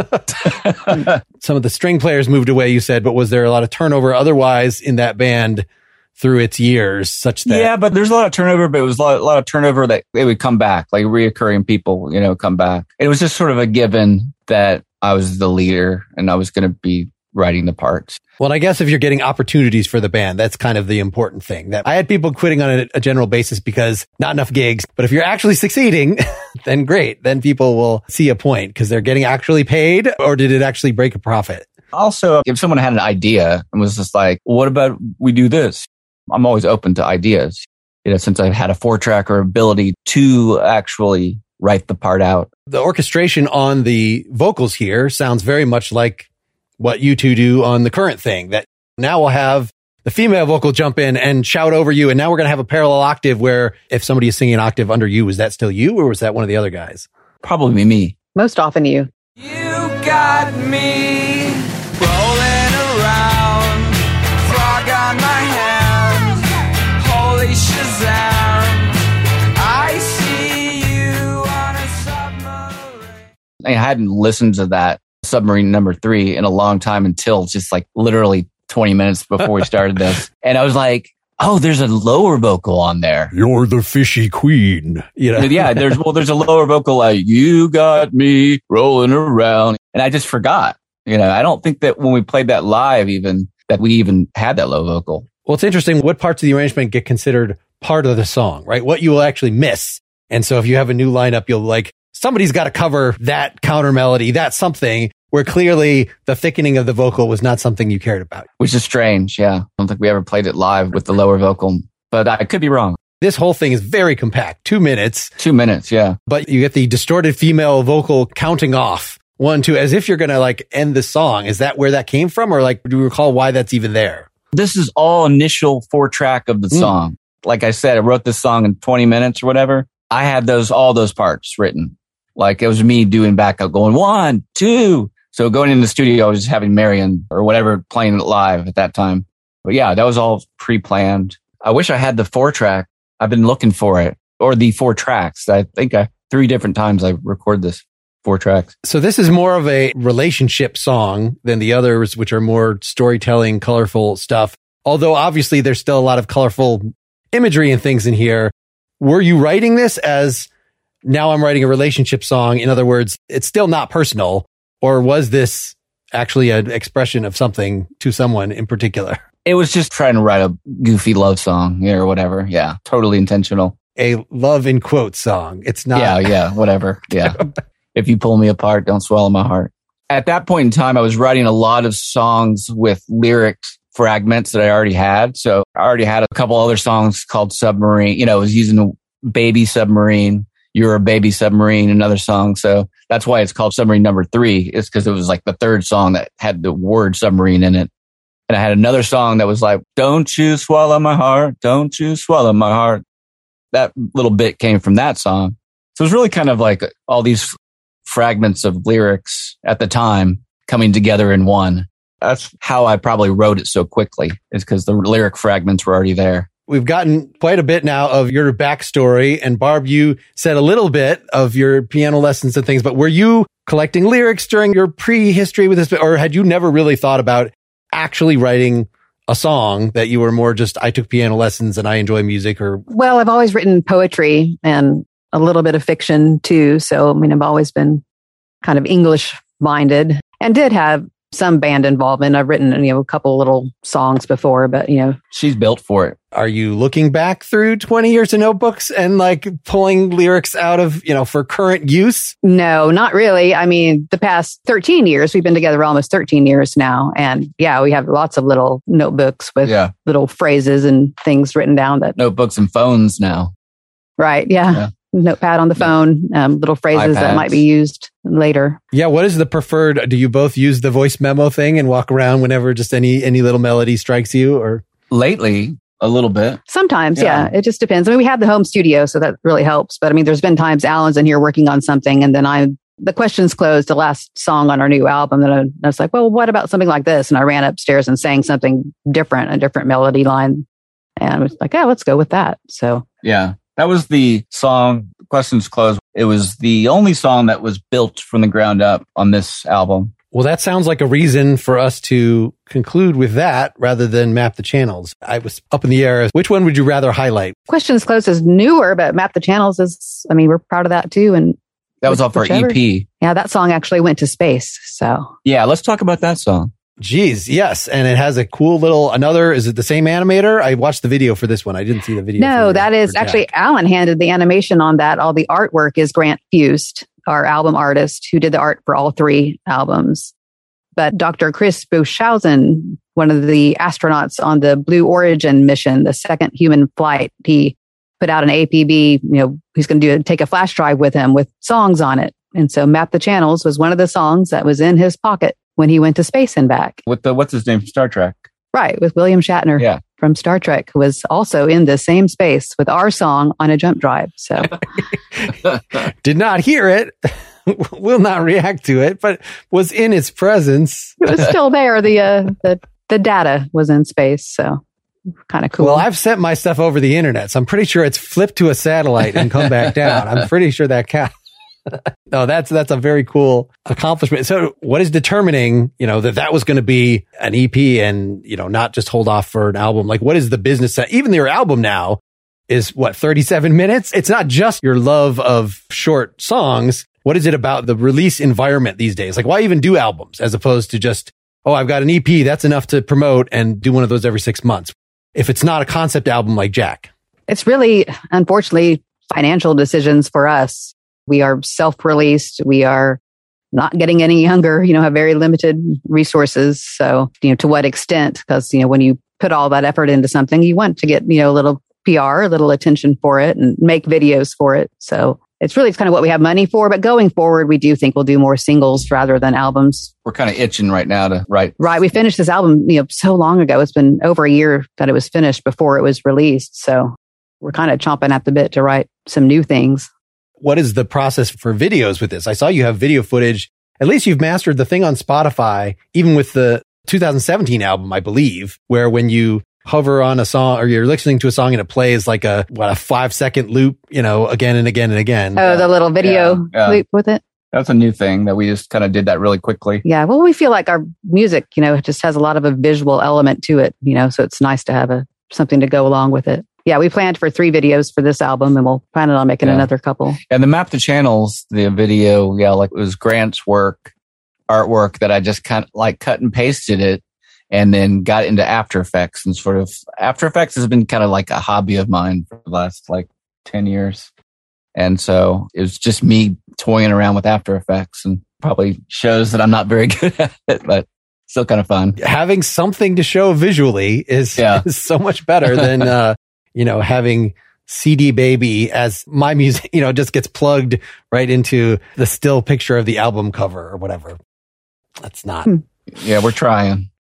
it. Some of the string players moved away, you said, but was there a lot of turnover otherwise in that band through its years such that... Yeah, but there's a lot of turnover, but it was a lot, a lot of turnover that they would come back, like reoccurring people, you know, come back. It was just sort of a given that I was the leader and I was going to be writing the parts. Well, I guess if you're getting opportunities for the band, that's kind of the important thing. That I had people quitting on a, a general basis because not enough gigs. But if you're actually succeeding, then great. Then people will see a point because they're getting actually paid, or did it actually break a profit? Also, if someone had an idea and was just like, well, what about we do this? I'm always open to ideas, you know, since I've had a four track or ability to actually write the part out. The orchestration on the vocals here sounds very much like what you two do on the current thing, that now we'll have the female vocal jump in and shout over you. And now we're going to have a parallel octave where if somebody is singing an octave under you, is that still you or was that one of the other guys? Probably me. Most often you. You got me rolling around, frog on my hands, holy Shazam, I see you on a submarine. I hadn't listened to that Submarine number three in a long time until just like literally twenty minutes before we started this. And I was like, oh, there's a lower vocal on there. You're the fishy queen. You know? Yeah, there's, well, there's a lower vocal like, you got me rolling around. And I just forgot. You know, I don't think that when we played that live even, that we even had that low vocal. Well, it's interesting what parts of the arrangement get considered part of the song, right? What you will actually miss. And so if you have a new lineup, you'll like, somebody's got to cover that counter melody, that something where clearly the thickening of the vocal was not something you cared about. Which is strange, yeah. I don't think we ever played it live with the lower vocal, but I could be wrong. This whole thing is very compact, two minutes. Two minutes, yeah. But you get the distorted female vocal counting off, one, two, as if you're going to like end the song. Is that where that came from? Or like, do you recall why that's even there? This is all initial four track of the mm. song. Like I said, I wrote this song in twenty minutes or whatever. I had those, all those parts written. Like it was me doing backup going one, two. So going in the studio, I was just having Marion or whatever playing it live at that time. But yeah, that was all pre-planned. I wish I had the four track. I've been looking for it, or the four tracks. I think I, three different times I record this four tracks. So this is more of a relationship song than the others, which are more storytelling, colorful stuff. Although obviously there's still a lot of colorful imagery and things in here. Were you writing this as now I'm writing a relationship song? In other words, it's still not personal. Or was this actually an expression of something to someone in particular? It was just trying to write a goofy love song or whatever. Yeah, totally intentional. A love in quotes song. It's not. Yeah, yeah, whatever. Yeah. If you pull me apart, don't swallow my heart. At that point in time, I was writing a lot of songs with lyrics fragments that I already had. So I already had a couple other songs called Submarine. You know, I was using Baby Submarine. You're a Baby Submarine, another song. So that's why it's called Submarine number three. It's because it was like the third song that had the word submarine in it. And I had another song that was like, don't you swallow my heart, don't you swallow my heart. That little bit came from that song. So it was really kind of like all these fragments of lyrics at the time coming together in one. That's how I probably wrote it so quickly, is because the lyric fragments were already there. We've gotten quite a bit now of your backstory. And Barb, you said a little bit of your piano lessons and things, but were you collecting lyrics during your pre-history with this, or had you never really thought about actually writing a song that you were more just, I took piano lessons and I enjoy music? Or Well, I've always written poetry and a little bit of fiction too. So, I mean, I've always been kind of English minded and did have some band involvement. I've written, you know, a couple little songs before, but, you know. She's built for it. Are you looking back through twenty years of notebooks and like pulling lyrics out of, you know, for current use? No, not really. I mean, the past thirteen years, we've been together almost thirteen years now. And yeah, we have lots of little notebooks with Yeah. little phrases and things written down that, Notebooks and phones now. right. Yeah. Yeah. Notepad on the phone, um, little phrases that iPads. might be used later. Yeah. What is the preferred? Do you both use the voice memo thing and walk around whenever just any, any little melody strikes you, or? Lately, a little bit. Sometimes, Yeah. yeah. It just depends. I mean, we have the home studio, so that really helps. But I mean, there's been times Alan's in here working on something, and then I, the questions closed, the last song on our new album. Then I, I was like, well, what about something like this? And I ran upstairs and sang something different, a different melody line. And I was like, yeah, let's go with that. So, Yeah. That was the song, Questions Closed. It was the only song that was built from the ground up on this album. Well, that sounds like a reason for us to conclude with that rather than map the channels. I was up in the air. Which one would you rather highlight? Questions Closed is newer, but Map the Channels is, I mean, we're proud of that too. And That was off our whichever. E P. yeah, that song actually went to space. So, Yeah, let's talk about that song. Geez, yes. And it has a cool little, another, is it the same animator? I watched the video for this one. I didn't see the video. no, for- that is for Jack. actually Alan handed the animation on that. All the artwork is Grant Fust, our album artist who did the art for all three albums. But Doctor Chris Boshausen, one of the astronauts on the Blue Origin mission, the second human flight, he put out an A P B, you know, he's going to do take a flash drive with him with songs on it. And so Map the Channels was one of the songs that was in his pocket when he went to space and back. With the, what's his name from Star Trek? Right, with William Shatner Yeah. from Star Trek, who was also in the same space with our song on a jump drive. So Did not hear it, will not react to it, but was in its presence. it was still there. The uh, the the data was in space, so kind of cool. Well, I've sent my stuff over the internet, so I'm pretty sure it's flipped to a satellite and come back down. I'm pretty sure that counts. No, that's that's a very cool accomplishment. So what is determining, you know, that that was going to be an E P and, you know, not just hold off for an album? Like, what is the business? Even your album now is what, thirty-seven minutes? It's not just your love of short songs. What is it about the release environment these days? Like, why even do albums as opposed to just, oh, I've got an E P, that's enough to promote and do one of those every six months? If it's not a concept album like Jack. It's really, unfortunately, financial decisions for us. We are self-released. We are not getting any younger, you know, have very limited resources. So, you know, to what extent? Because, you know, when you put all that effort into something, you want to get, you know, a little P R, a little attention for it and make videos for it. So it's really, it's kind of what we have money for. But going forward, we do think we'll do more singles rather than albums. We're kind of itching right now to write. Right. We finished this album, you know, so long ago. It's been over a year that it was finished before it was released. So we're kind of chomping at the bit to write some new things. What is the process for videos with this? I saw you have video footage. At least you've mastered the thing on Spotify, even with the two thousand seventeen album, I believe, where when you hover on a song or you're listening to a song and it plays like a, what, a five second loop, you know, again and again and again. Oh, the little video Yeah, yeah. loop with it. That's a new thing that we just kind of did that really quickly. Yeah. Well, we feel like our music, you know, just has a lot of a visual element to it, you know, so it's nice to have a something to go along with it. Yeah, we planned for three videos for this album and we'll plan on making Yeah. another couple. And the Map the Channels, the video, yeah, like it was Grant's work, artwork that I just kind of like cut and pasted it and then got into After Effects and sort of After Effects has been kind of like a hobby of mine for the last like ten years. And so it was just me toying around with After Effects and probably shows that I'm not very good at it, but still kind of fun. Having something to show visually is, Yeah. is so much better than, uh, you know, having C D Baby as my music, you know, just gets plugged right into the still picture of the album cover or whatever. That's not. Hmm. Yeah, we're trying.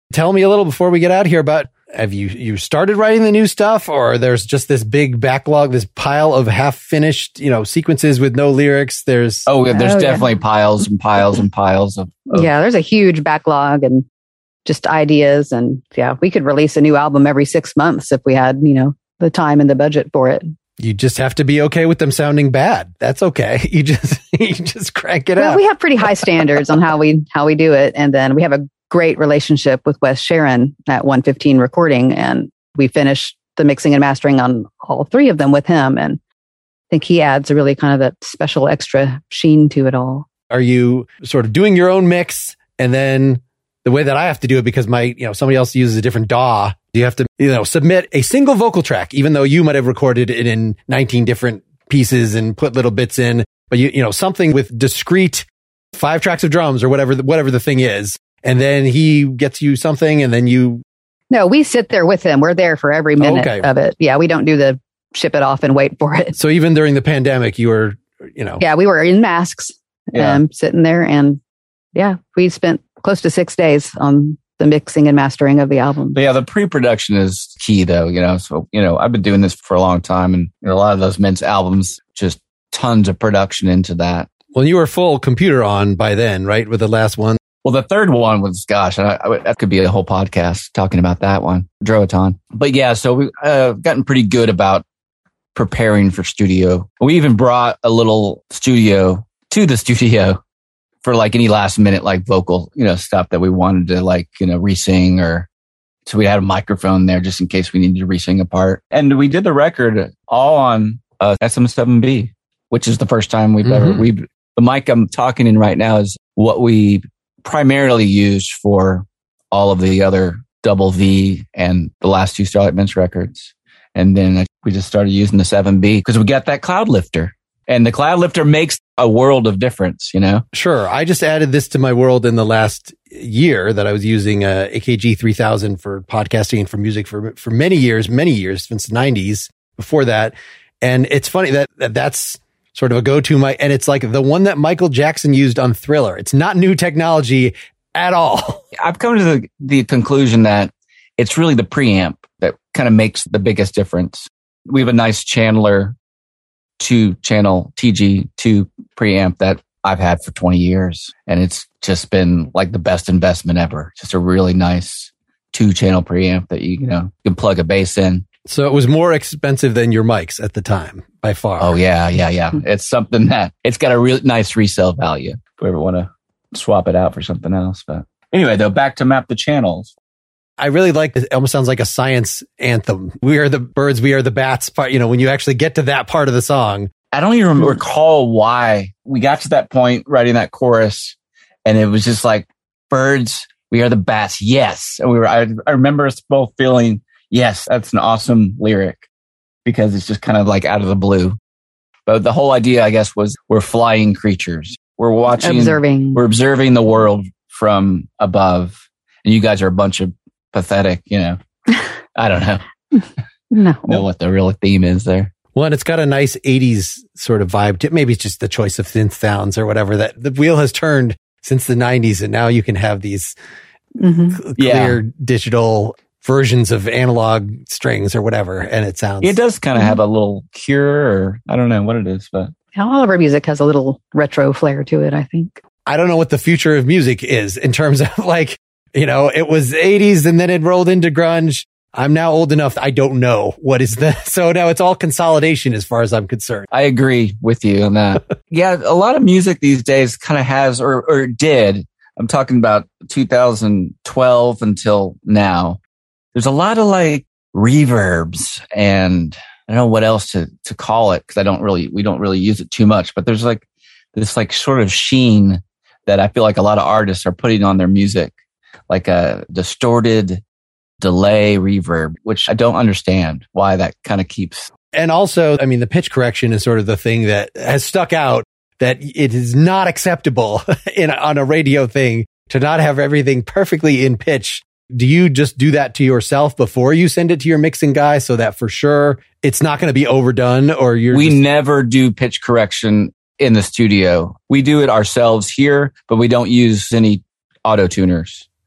Tell me a little before we get out of here about, have you, you started writing the new stuff, or there's just this big backlog, this pile of half finished, you know, sequences with no lyrics? There's, oh, there's Oh, yeah. definitely piles and piles and piles of, of Yeah, there's a huge backlog and just ideas. And yeah, we could release a new album every six months if we had, you know, the time and the budget for it. you just have to be okay with them sounding bad. That's okay. You just, you just crank it Well, out. we have pretty high standards on how we how we do it, and then we have a great relationship with Wes Sharon at one fifteen Recording, and we finished the mixing and mastering on all three of them with him. And I think he adds a really kind of that special extra sheen to it all. Are you sort of doing your own mix, and then the way that I have to do it, because my, you know, somebody else uses a different D A W, you have to, you know, submit a single vocal track, even though you might have recorded it in nineteen different pieces and put little bits in, but you, you know, something with discrete five tracks of drums or whatever, the, whatever the thing is. And then he gets you something, and then you, No, we sit there with him. We're there for every minute Okay. of it. Yeah, we don't do the ship it off and wait for it. so even during the pandemic, you were, you know, Yeah, we were in masks, Yeah. um, sitting there, and yeah, we spent close to six days on the mixing and mastering of the album. But yeah, the pre-production is key though, you know, so, you know, I've been doing this for a long time, and you know, a lot of those Mints albums, just tons of production into that. well, you were full computer on by then, right? With the last one. Well, the third one was, gosh, I, I, that could be a whole podcast talking about that one, Droaton. But yeah, so we've uh, gotten pretty good about preparing for studio. We even brought a little studio to the studio for like any last minute, like vocal, you know, stuff that we wanted to like, you know, re-sing, or so we had a microphone there just in case we needed to re-sing a part. And we did the record all on uh, S M seven B, which is the first time we've ever, Mhm. we've, the mic I'm talking in right now is what we primarily used for all of the other Double V and the last two Starlight Mints records. And then we just started using the seven B because we got that cloud lifter, and the cloud lifter makes a world of difference, you know? Sure. I just added this to my world in the last year that I was using uh, A K G three thousand for podcasting and for music for, for many years, many years since the nineties before that. And it's funny that, that that's sort of a go-to mic. And it's like the one that Michael Jackson used on Thriller. It's not new technology at all. I've come to the, the conclusion that it's really the preamp that kind of makes the biggest difference. We have a nice Chandler two channel T G two preamp that I've had for twenty years. And it's just been like the best investment ever. Just a really nice two channel preamp that you, you know, you can plug a bass in. So it was more expensive than your mics at the time by far. Oh yeah, yeah, yeah. It's something that it's got a real nice resale value if we ever want to swap it out for something else. But anyway, though, back to Map the Channels. I really like this. It almost sounds like a science anthem. We are the birds, we are the bats part. You know, when you actually get to that part of the song. I don't even recall why we got to that point writing that chorus, and it was just like, birds, we are the bats. Yes. And we were, I, I remember us both feeling, yes, that's an awesome lyric, because it's just kind of like out of the blue. But the whole idea, I guess, was we're flying creatures. We're watching, Observing. we're observing the world from above, and you guys are a bunch of pathetic, you know, I don't know, No. know what the real theme is there. Well, and it's got a nice eighties sort of vibe to it. Maybe it's just the choice of synth sounds or whatever, that the wheel has turned since the nineties, and now you can have these Mhm. c- Yeah. clear digital versions of analog strings or whatever, and it sounds. It does kind of have a little Cure, or I don't know what it is, but All of our music has a little retro flair to it, I think. I don't know what the future of music is in terms of like, you know, it was eighties and then it rolled into grunge. I'm now old enough. I don't know what is the, so now it's all consolidation as far as I'm concerned. I agree with you on that. Yeah, a lot of music these days kind of has, or, or did. I'm talking about two thousand twelve until now. There's a lot of like reverbs, and I don't know what else to, to call it, because I don't really, we don't really use it too much, but there's like this like sort of sheen that I feel like a lot of artists are putting on their music, like a distorted delay reverb, which I don't understand why that kind of keeps. And also, I mean, the pitch correction is sort of the thing that has stuck out, that it is not acceptable in on a radio thing to not have everything perfectly in pitch. Do you just do that to yourself before you send it to your mixing guy so that for sure it's not going to be overdone, or you're We just, never do pitch correction in the studio. We do it ourselves here, but we don't use any auto tuners.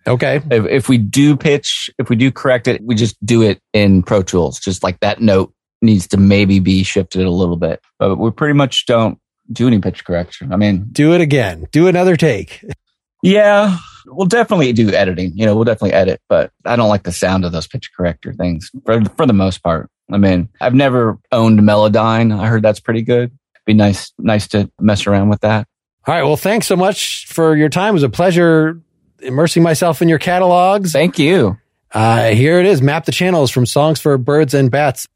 Okay. If, if we do pitch, if we do correct it, we just do it in Pro Tools. Just like that note needs to maybe be shifted a little bit. But we pretty much don't do any pitch correction. I mean, do it again. Do another take. Yeah, we'll definitely do editing. You know, we'll definitely edit, but I don't like the sound of those pitch corrector things for for the most part. I mean, I've never owned Melodyne. I heard that's pretty good. Be nice, nice to mess around with that. All right. Well, thanks so much for your time. It was a pleasure immersing myself in your catalogs. Thank you. Uh, here it is. Map the Channels from Songs for Birds and Bats.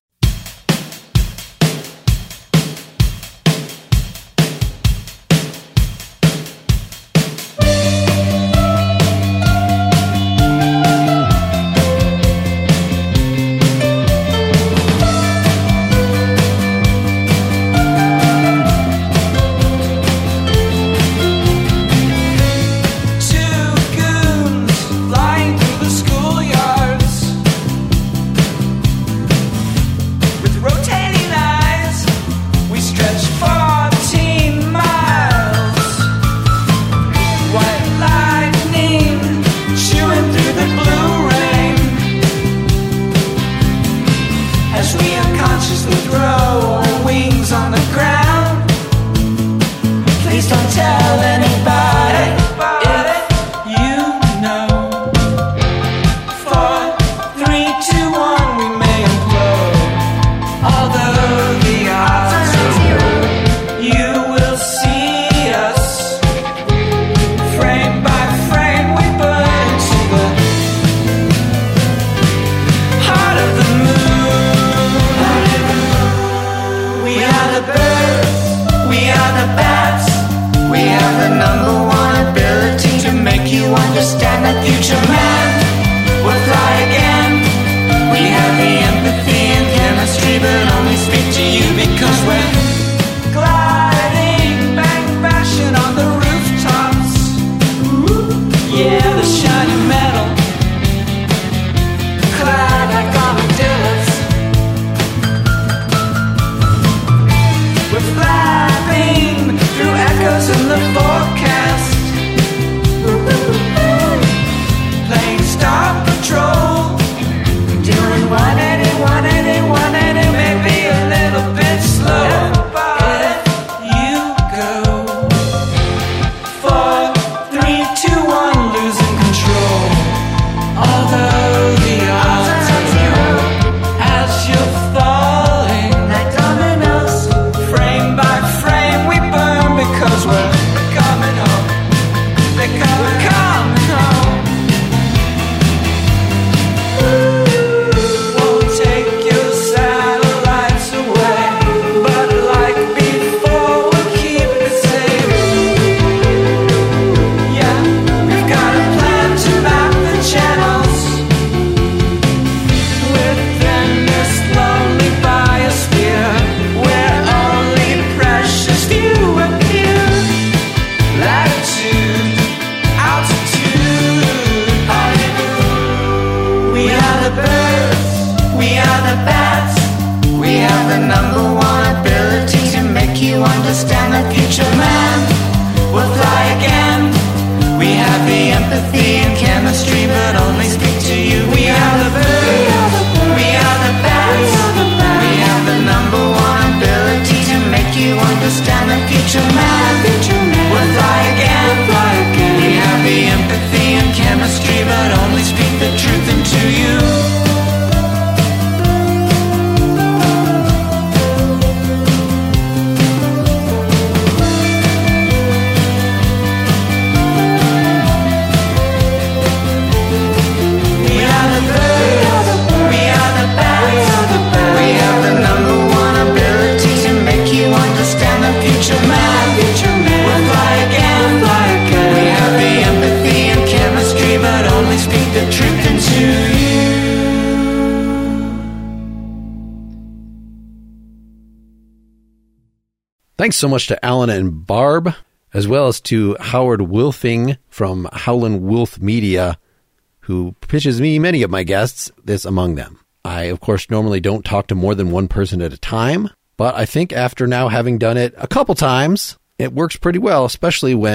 Thanks so much to Alan and Barb, as well as to Howard Wilfing from Howlin' Wolf Media, who pitches me many of my guests, this among them. I, of course, normally don't talk to more than one person at a time, but I think after now having done it a couple times, it works pretty well, especially when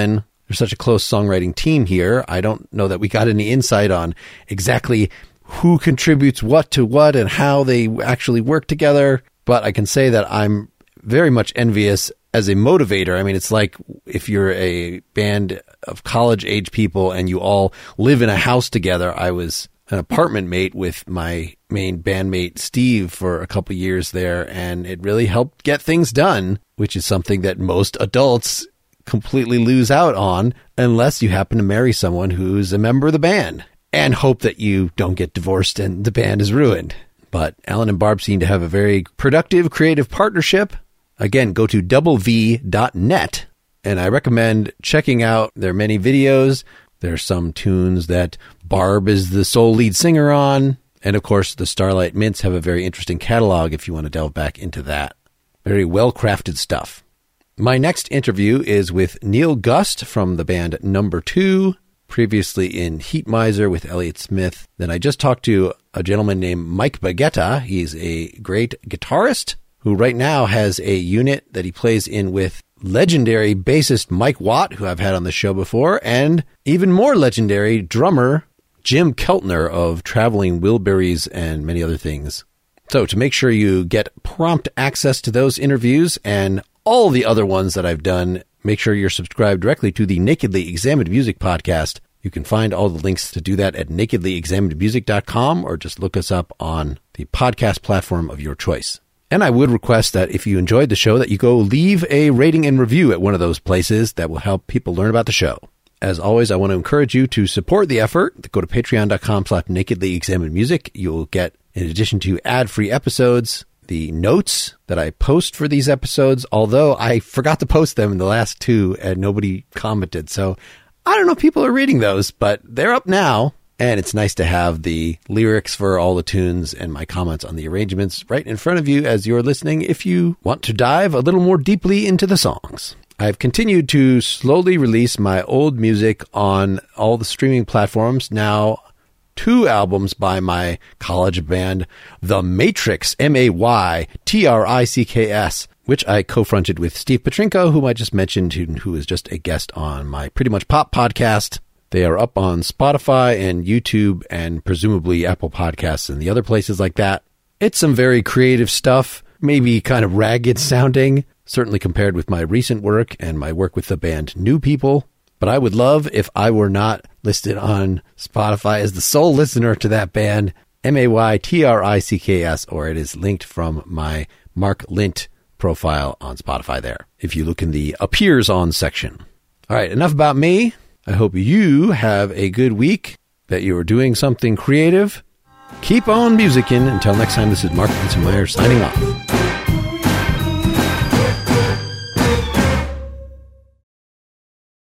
There's such a close songwriting team here. I don't know that we got any insight on exactly who contributes what to what and how they actually work together. But I can say that I'm very much envious as a motivator. I mean, it's like if you're a band of college age people and you all live in a house together. I was an apartment mate with my main bandmate, Steve, for a couple years there, and it really helped get things done, which is something that most adults completely lose out on unless you happen to marry someone who's a member of the band and hope that you don't get divorced and the band is ruined. But Alan and Barb seem to have a very productive, creative partnership. Again, go to double v dot net, and I recommend checking out their many videos. There's some tunes that Barb is the sole lead singer on. And of course, the Starlight Mints have a very interesting catalog if you want to delve back into that. Very well-crafted stuff. My next interview is with Neil Gust from the band Number Two, previously in Heat Miser with Elliott Smith. Then I just talked to a gentleman named Mike Baggetta. He's a great guitarist who right now has a unit that he plays in with legendary bassist Mike Watt, who I've had on the show before, and even more legendary drummer Jim Keltner of Traveling Wilburys and many other things. So to make sure you get prompt access to those interviews and all the other ones that I've done, make sure you're subscribed directly to the Nakedly Examined Music podcast. You can find all the links to do that at nakedly examined music dot com or just look us up on the podcast platform of your choice. And I would request that if you enjoyed the show, that you go leave a rating and review at one of those places. That will help people learn about the show. As always, I want to encourage you to support the effort. Go to patreon dot com slash nakedly examined music. You'll get, in addition to ad-free episodes, the notes that I post for these episodes, although I forgot to post them in the last two and nobody commented. So I don't know if people are reading those, but they're up now. And it's nice to have the lyrics for all the tunes and my comments on the arrangements right in front of you as you're listening if you want to dive a little more deeply into the songs. I've continued to slowly release my old music on all the streaming platforms. Now, two albums by my college band, The Matrix, M A Y T R I C K S, which I co-fronted with Steve Petrinko, whom I just mentioned, who is just a guest on my Pretty Much Pop podcast. They are up on Spotify and YouTube and presumably Apple Podcasts and the other places like that. It's some very creative stuff, maybe kind of ragged sounding, certainly compared with my recent work and my work with the band New People. But I would love if I were not listed on Spotify as the sole listener to that band, M A Y T R I C K S, or it is linked from my Mark Lint profile on Spotify there, if you look in the Appears On section. All right, enough about me. I hope you have a good week, that you are doing something creative. Keep on musicking. Until next time, this is Mark Linsenmeyer signing off.